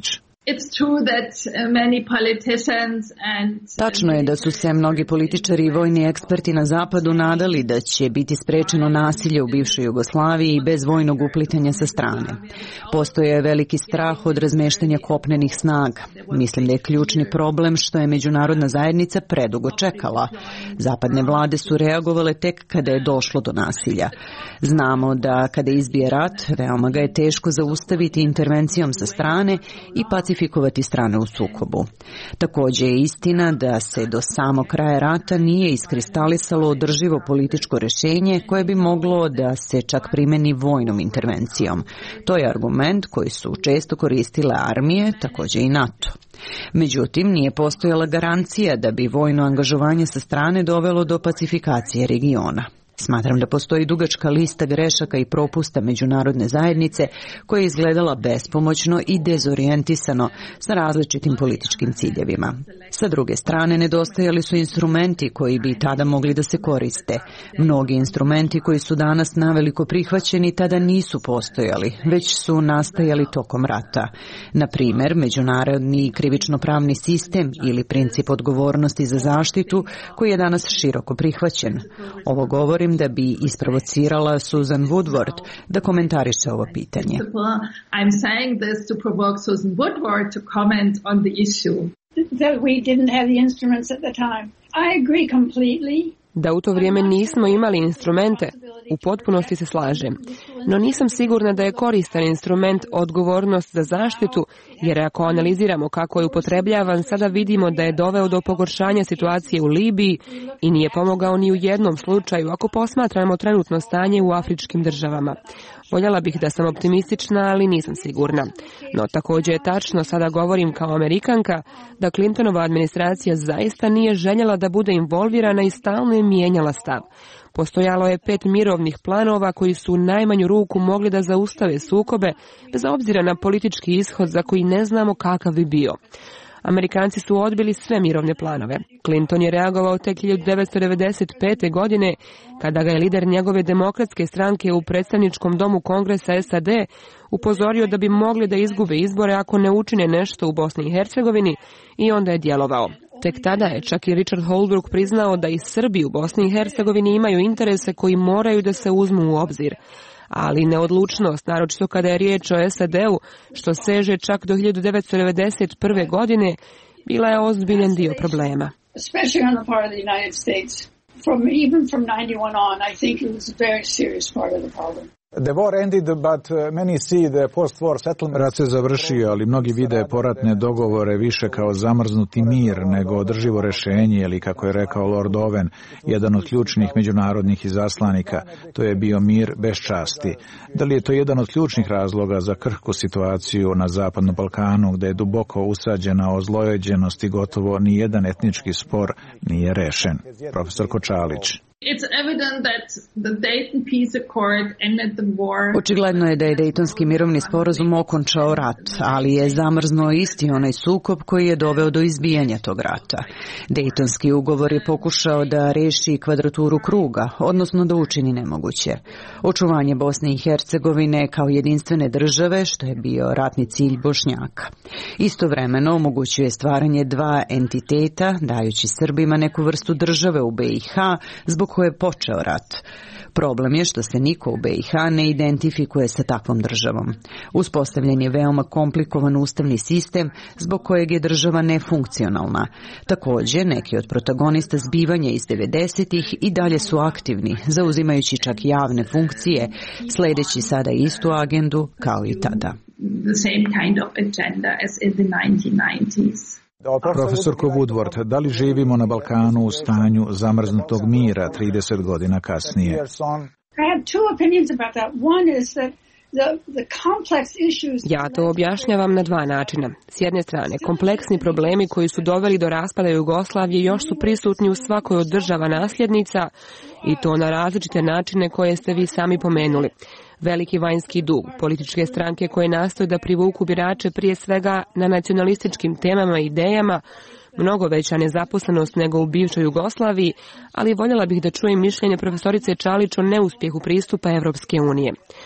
Tačno je da su se mnogi političari i vojni eksperti na zapadu nadali da će biti sprečeno nasilje u bivšoj Jugoslaviji bez vojnog uplitanja sa strane. Postoje veliki strah od razmeštanja kopnenih snaga. Mislim da je ključni problem što je međunarodna zajednica predugo čekala. Zapadne vlade su reagovale tek kada je došlo do nasilja. Znamo da kada izbije rat, veoma ga je teško zaustaviti intervencijom sa strane i pacifikovati strane u sukobu. Također je istina da se do samog kraja rata nije iskristalisalo održivo političko rješenje koje bi moglo da se čak primeni vojnom intervencijom. To je argument koji su često koristile armije, također i NATO. Međutim, nije postojala garancija da bi vojno angažovanje sa strane dovelo do pacifikacije regiona. Smatram da postoji dugačka lista grešaka i propusta međunarodne zajednice koja je izgledala bespomoćno i dezorijentisano sa različitim političkim ciljevima. Sa druge strane, nedostajali su instrumenti koji bi tada mogli da se koriste. Mnogi instrumenti koji su danas naveliko prihvaćeni tada nisu postojali, već su nastajali tokom rata. Na primjer, međunarodni krivično-pravni sistem ili princip odgovornosti za zaštitu koji je danas široko prihvaćen. Ovo govori da bi isprovocirala Susan Woodward da komentariše ovo pitanje. I'm saying this to provoke Susan Woodward to comment on the issue. That we didn't have the instruments at the time. I agree completely. Da u to vrijeme nismo imali instrumente, u potpunosti se slažem. No nisam sigurna da je koristan instrument odgovornost za zaštitu, jer ako analiziramo kako je upotrebljavan, sada vidimo da je doveo do pogoršanja situacije u Libiji i nije pomogao ni u jednom slučaju ako posmatramo trenutno stanje u afričkim državama. Voljela bih da sam optimistična, ali nisam sigurna. No također je tačno, sada govorim kao Amerikanka, da Clintonova administracija zaista nije željela da bude involvirana i stalno je mijenjala stav. Postojalo je pet mirovnih planova koji su u najmanju ruku mogli da zaustave sukobe, bez obzira na politički ishod za koji ne znamo kakav bi bio. Amerikanci su odbili sve mirovne planove. Clinton je reagovao tek hiljadu devetsto devedeset pete. godine, kada ga je lider njegove demokratske stranke u predstavničkom domu Kongresa S A D upozorio da bi mogli da izgube izbore ako ne učine nešto u Bosni i Hercegovini, i onda je djelovao. Tek tada je čak i Richard Holbrooke priznao da i Srbi u Bosni i Hercegovini imaju interese koji moraju da se uzmu u obzir. Ali neodlučnost, naročito kada je riječ o S A D-u, što seže čak do hiljadu devetsto devedeset prve. godine, bila je ozbiljan dio problema. Especially on the part of the United States. From even from ninety-one on, I think it was a very serious part of the problem. The war ended, but many see the post-war settlement. Rat se završio, ali mnogi vide poratne dogovore više kao zamrznuti mir nego održivo rješenje, ili kako je rekao Lord Owen, jedan od ključnih međunarodnih izaslanika. To je bio mir bez časti. Da li je to jedan od ključnih razloga za krhku situaciju na Zapadnom Balkanu, gde je duboko usađena ozlojeđenost i gotovo ni jedan etnički spor nije rešen? Profesor Kočalić. It's evident that the Dayton Peace Accord ended the war. Očigledno je da je Dejtonski mirovni sporazum okončao rat, ali je zamrznuo isti onaj sukob koji je doveo do izbijanja tog rata. Dejtonski ugovor je pokušao da reši kvadraturu kruga, odnosno da učini nemoguće. Očuvanje Bosne i Hercegovine kao jedinstvene države, što je bio ratni cilj Bošnjaka. Istovremeno omogućuje stvaranje dva entiteta, dajući Srbima neku vrstu države u B i H, zbog koje je počeo rat. Problem je što se niko u B i H ne identifikuje sa takvom državom. Uspostavljen je veoma komplikovan ustavni sistem zbog kojeg je država nefunkcionalna. Također, neki od protagonista zbivanja iz devedesetih i dalje su aktivni, zauzimajući čak javne funkcije, sledeći sada istu agendu kao i tada. The same kind of agenda as in the nineteen nineties. Profesorko Woodward, da li živimo na Balkanu u stanju zamrznutog mira trideset godina kasnije? I have two opinions about that. One is that the, the complex issues... Ja to objašnjavam na dva načina. S jedne strane, kompleksni problemi koji su doveli do raspada Jugoslavije još su prisutni u svakoj od država nasljednica, i to na različite načine koje ste vi sami pomenuli. Veliki vanjski dug, političke stranke koje nastoje da privuku birače prije svega na nacionalističkim temama i idejama, mnogo veća nezaposlenost nego u bivšoj Jugoslaviji, ali voljela bih da čujem mišljenje profesorice Čalić o neuspjehu pristupa Evropske unije.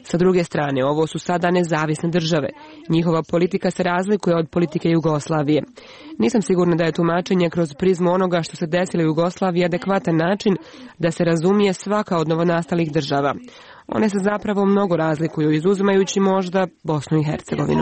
Sa druge strane, ovo su sada nezavisne države. Njihova politika se razlikuje od politike Jugoslavije. Nisam sigurna da je tumačenje kroz prizmu onoga što se desilo u Jugoslaviji adekvatan način da se razumije svaka od novonastalih država. One se zapravo mnogo razlikuju, izuzimajući možda Bosnu i Hercegovinu.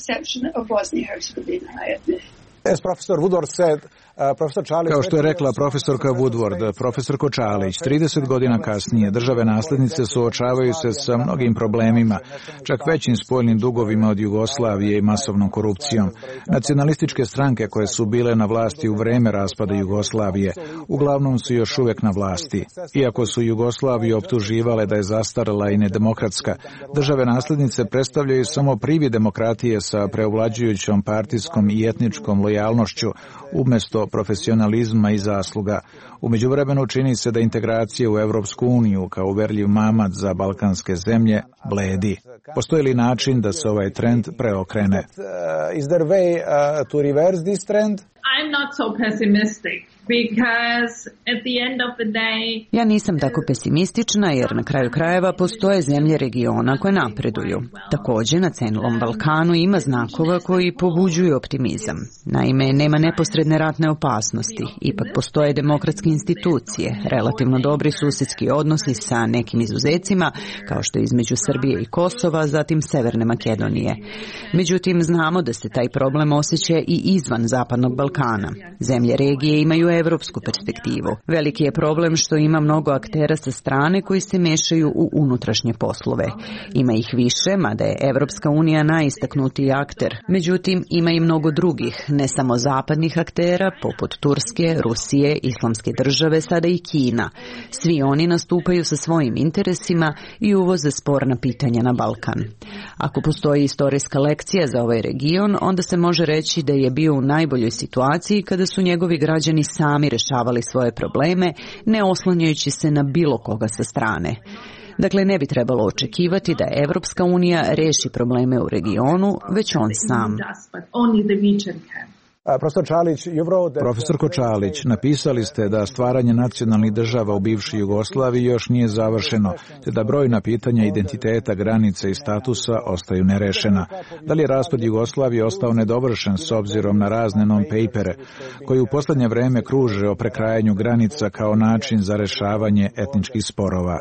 As Professor Woodward said, uh, Professor Čalić... Kao što je rekla profesorka Woodward, profesorko Čalić, trideset godina kasnije države naslednice suočavaju se sa mnogim problemima, čak većim spoljnim dugovima od Jugoslavije i masovnom korupcijom. Nacionalističke stranke koje su bile na vlasti u vreme raspada Jugoslavije, uglavnom su još uvijek na vlasti. Iako su Jugoslaviju optuživale da je zastarela i nedemokratska, države naslednice predstavljaju samo privid demokratije sa preovlađujućom partijskom i etničkom lojalnošću umjesto profesionalizma i zasluga. U međuvremenu čini se da integracija u Evropsku uniju kao uverljiv mamac za balkanske zemlje bledi. Postoji li način da se ovaj trend preokrene? Is there way uh, to reverse this trend? I'm not so pessimistic because at the end of the day... Ja nisam tako pesimistična jer na kraju krajeva postoje zemlje regiona koje napreduju. Također na cenilom Balkanu ima znakova koji pobuđuju optimizam. Naime, nema neposredne ratne opasnosti. Ipak postoje demokratske institucije, relativno dobri susjedski odnosi sa nekim izuzecima, kao što je između Srbije i Kosova, zatim Severne Makedonije. Međutim, znamo da se taj problem osjeća i izvan Zapadnog Balkana. Zemlje regije imaju evropsku perspektivu. Veliki je problem što ima mnogo aktera sa strane koji se mešaju u unutrašnje poslove. Ima ih više, mada je Evropska unija najistaknutiji akter. Međutim, ima i mnogo drugih, ne samo zapadnih aktera, poput Turske, Rusije, Islamske države, sada i Kina. Svi oni nastupaju sa svojim interesima i uvoze sporna pitanja na Balkan. Ako postoji istorijska lekcija za ovaj region, onda se može reći da je bio u najboljoj situaciji kada su njegovi građani sami rešavali svoje probleme, ne oslanjajući se na bilo koga sa strane. Dakle, ne bi trebalo očekivati da Evropska unija reši probleme u regionu, već on sam. Profesor Čalić, Profesorko Čalić, napisali ste da stvaranje nacionalnih država u bivšoj Jugoslaviji još nije završeno, te da brojna pitanja identiteta, granice i statusa ostaju nerešena. Da li je raspad Jugoslavije ostao nedovršen s obzirom na razne non-papere, koji u posljednje vreme kruže o prekrajanju granica kao način za rešavanje etničkih sporova?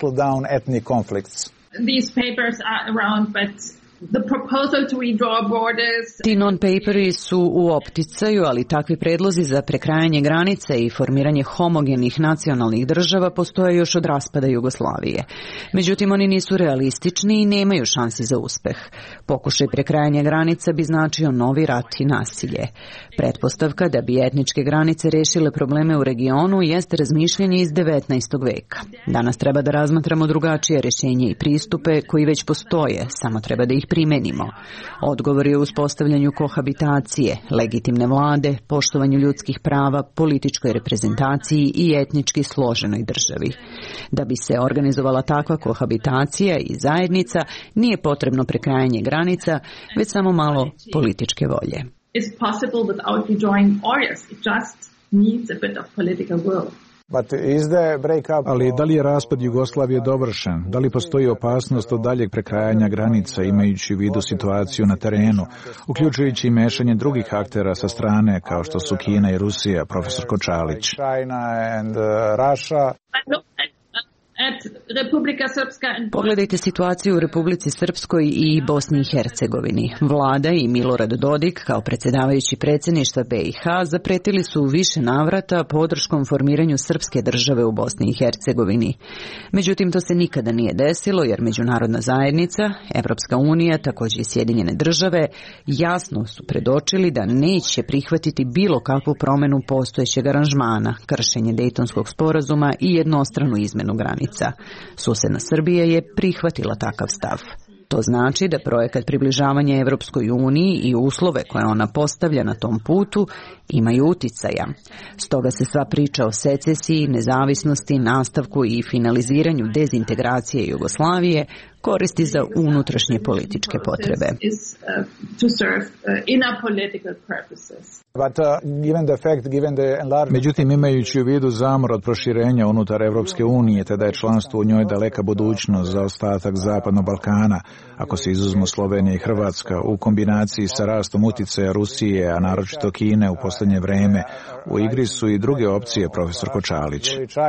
These papers are around, but the proposal to redraw borders... Ti non-paperi su u opticaju, ali takvi predlozi za prekrajanje granica i formiranje homogenih nacionalnih država postoje još od raspada Jugoslavije. Međutim, oni nisu realistični i nemaju šansi za uspeh. Pokušaj prekrajanja granica bi značio novi rat i nasilje. Pretpostavka da bi etničke granice rešile probleme u regionu jeste razmišljanje iz devetnaestog veka. Danas treba da razmatramo drugačije rješenje i pristupe koji već postoje, samo treba da ih primenimo. Odgovor je u uspostavljanju kohabitacije, legitimne vlade, poštovanju ljudskih prava, političkoj reprezentaciji i etnički složenoj državi. Da bi se organizovala takva kohabitacija i zajednica, nije potrebno prekrajanje granica, već samo malo političke volje. It's possible without redrawing borders. It just needs a bit of political will. Ali da li je raspad Jugoslavije dovršen? Da li postoji opasnost od daljeg prekrajanja granica imajući u vidu situaciju na terenu, uključujući i mešanje drugih aktera sa strane kao što su Kina i Rusija, profesorko Čalić? Pogledajte situaciju u Republici Srpskoj i Bosni i Hercegovini. Vlada i Milorad Dodik, kao predsjedavajući predsjedništva B i H, zapretili su u više navrata podrškom formiranju srpske države u Bosni i Hercegovini. Međutim, to se nikada nije desilo jer međunarodna zajednica, Evropska unija, također i Sjedinjene države, jasno su predočili da neće prihvatiti bilo kakvu promjenu postojećeg aranžmana, kršenje Dejtonskog sporazuma i jednostranu izmenu granica. Susjedna Srbija je prihvatila takav stav. To znači da projekat približavanja Evropskoj uniji i uslove koje ona postavlja na tom putu imaju uticaja. Stoga se sva priča o secesiji, nezavisnosti, nastavku i finaliziranju dezintegracije Jugoslavije koristi za unutrašnje političke potrebe. Međutim, imajući u vidu zamor od proširenja unutar Evropske unije, te da je članstvo u njoj daleka budućnost za ostatak Zapadnog Balkana, ako se izuzmu Slovenija i Hrvatska, u kombinaciji sa rastom uticaja Rusije, a naročito Kine u posljednje vreme, u igri su i druge opcije, profesor Kočalić.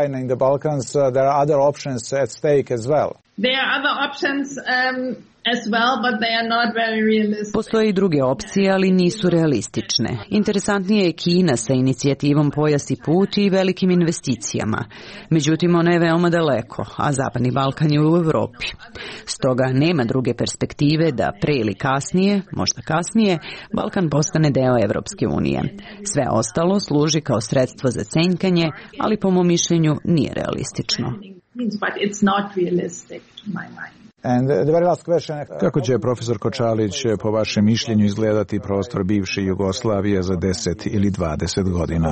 There are other options um, as well, but they are not very realistic. Postoje i druge opcije, ali nisu realistične. Interesantnije je Kina sa inicijativom Pojas i put i velikim investicijama. Međutim, ona je veoma daleko, a Zapadni Balkan je u Evropi. Stoga nema druge perspektive da pre ili kasnije, možda kasnije, Balkan postane deo Evropske unije. Sve ostalo služi kao sredstvo za cenjkanje, ali po mom mišljenju nije realistično. But it's not realistic to my mind. Kako će, profesor Kočalić, po vašem mišljenju izgledati prostor bivše Jugoslavije za deset ili dvadeset godina?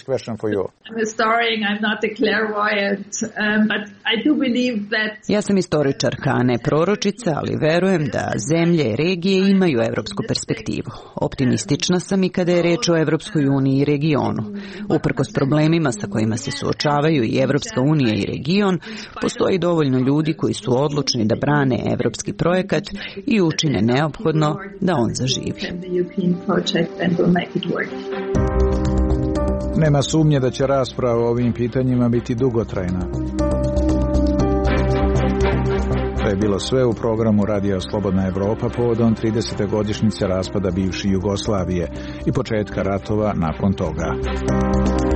Ja sam istoričarka, a ne proročica, ali verujem da zemlje i regije imaju evropsku perspektivu. Optimistična sam i kada je reč o Evropskoj uniji i regionu. Uprkos problemima sa kojima se suočavaju i Evropska unija i region, postoji dovoljno ljudi koji su odlučni da brane evropski projekat i učine neophodno da on zaživi. Nema sumnje da će rasprava o ovim pitanjima biti dugotrajna. To je bilo sve u programu Radija Slobodna Evropa povodom tridesete godišnjice raspada bivše Jugoslavije i početka ratova nakon toga.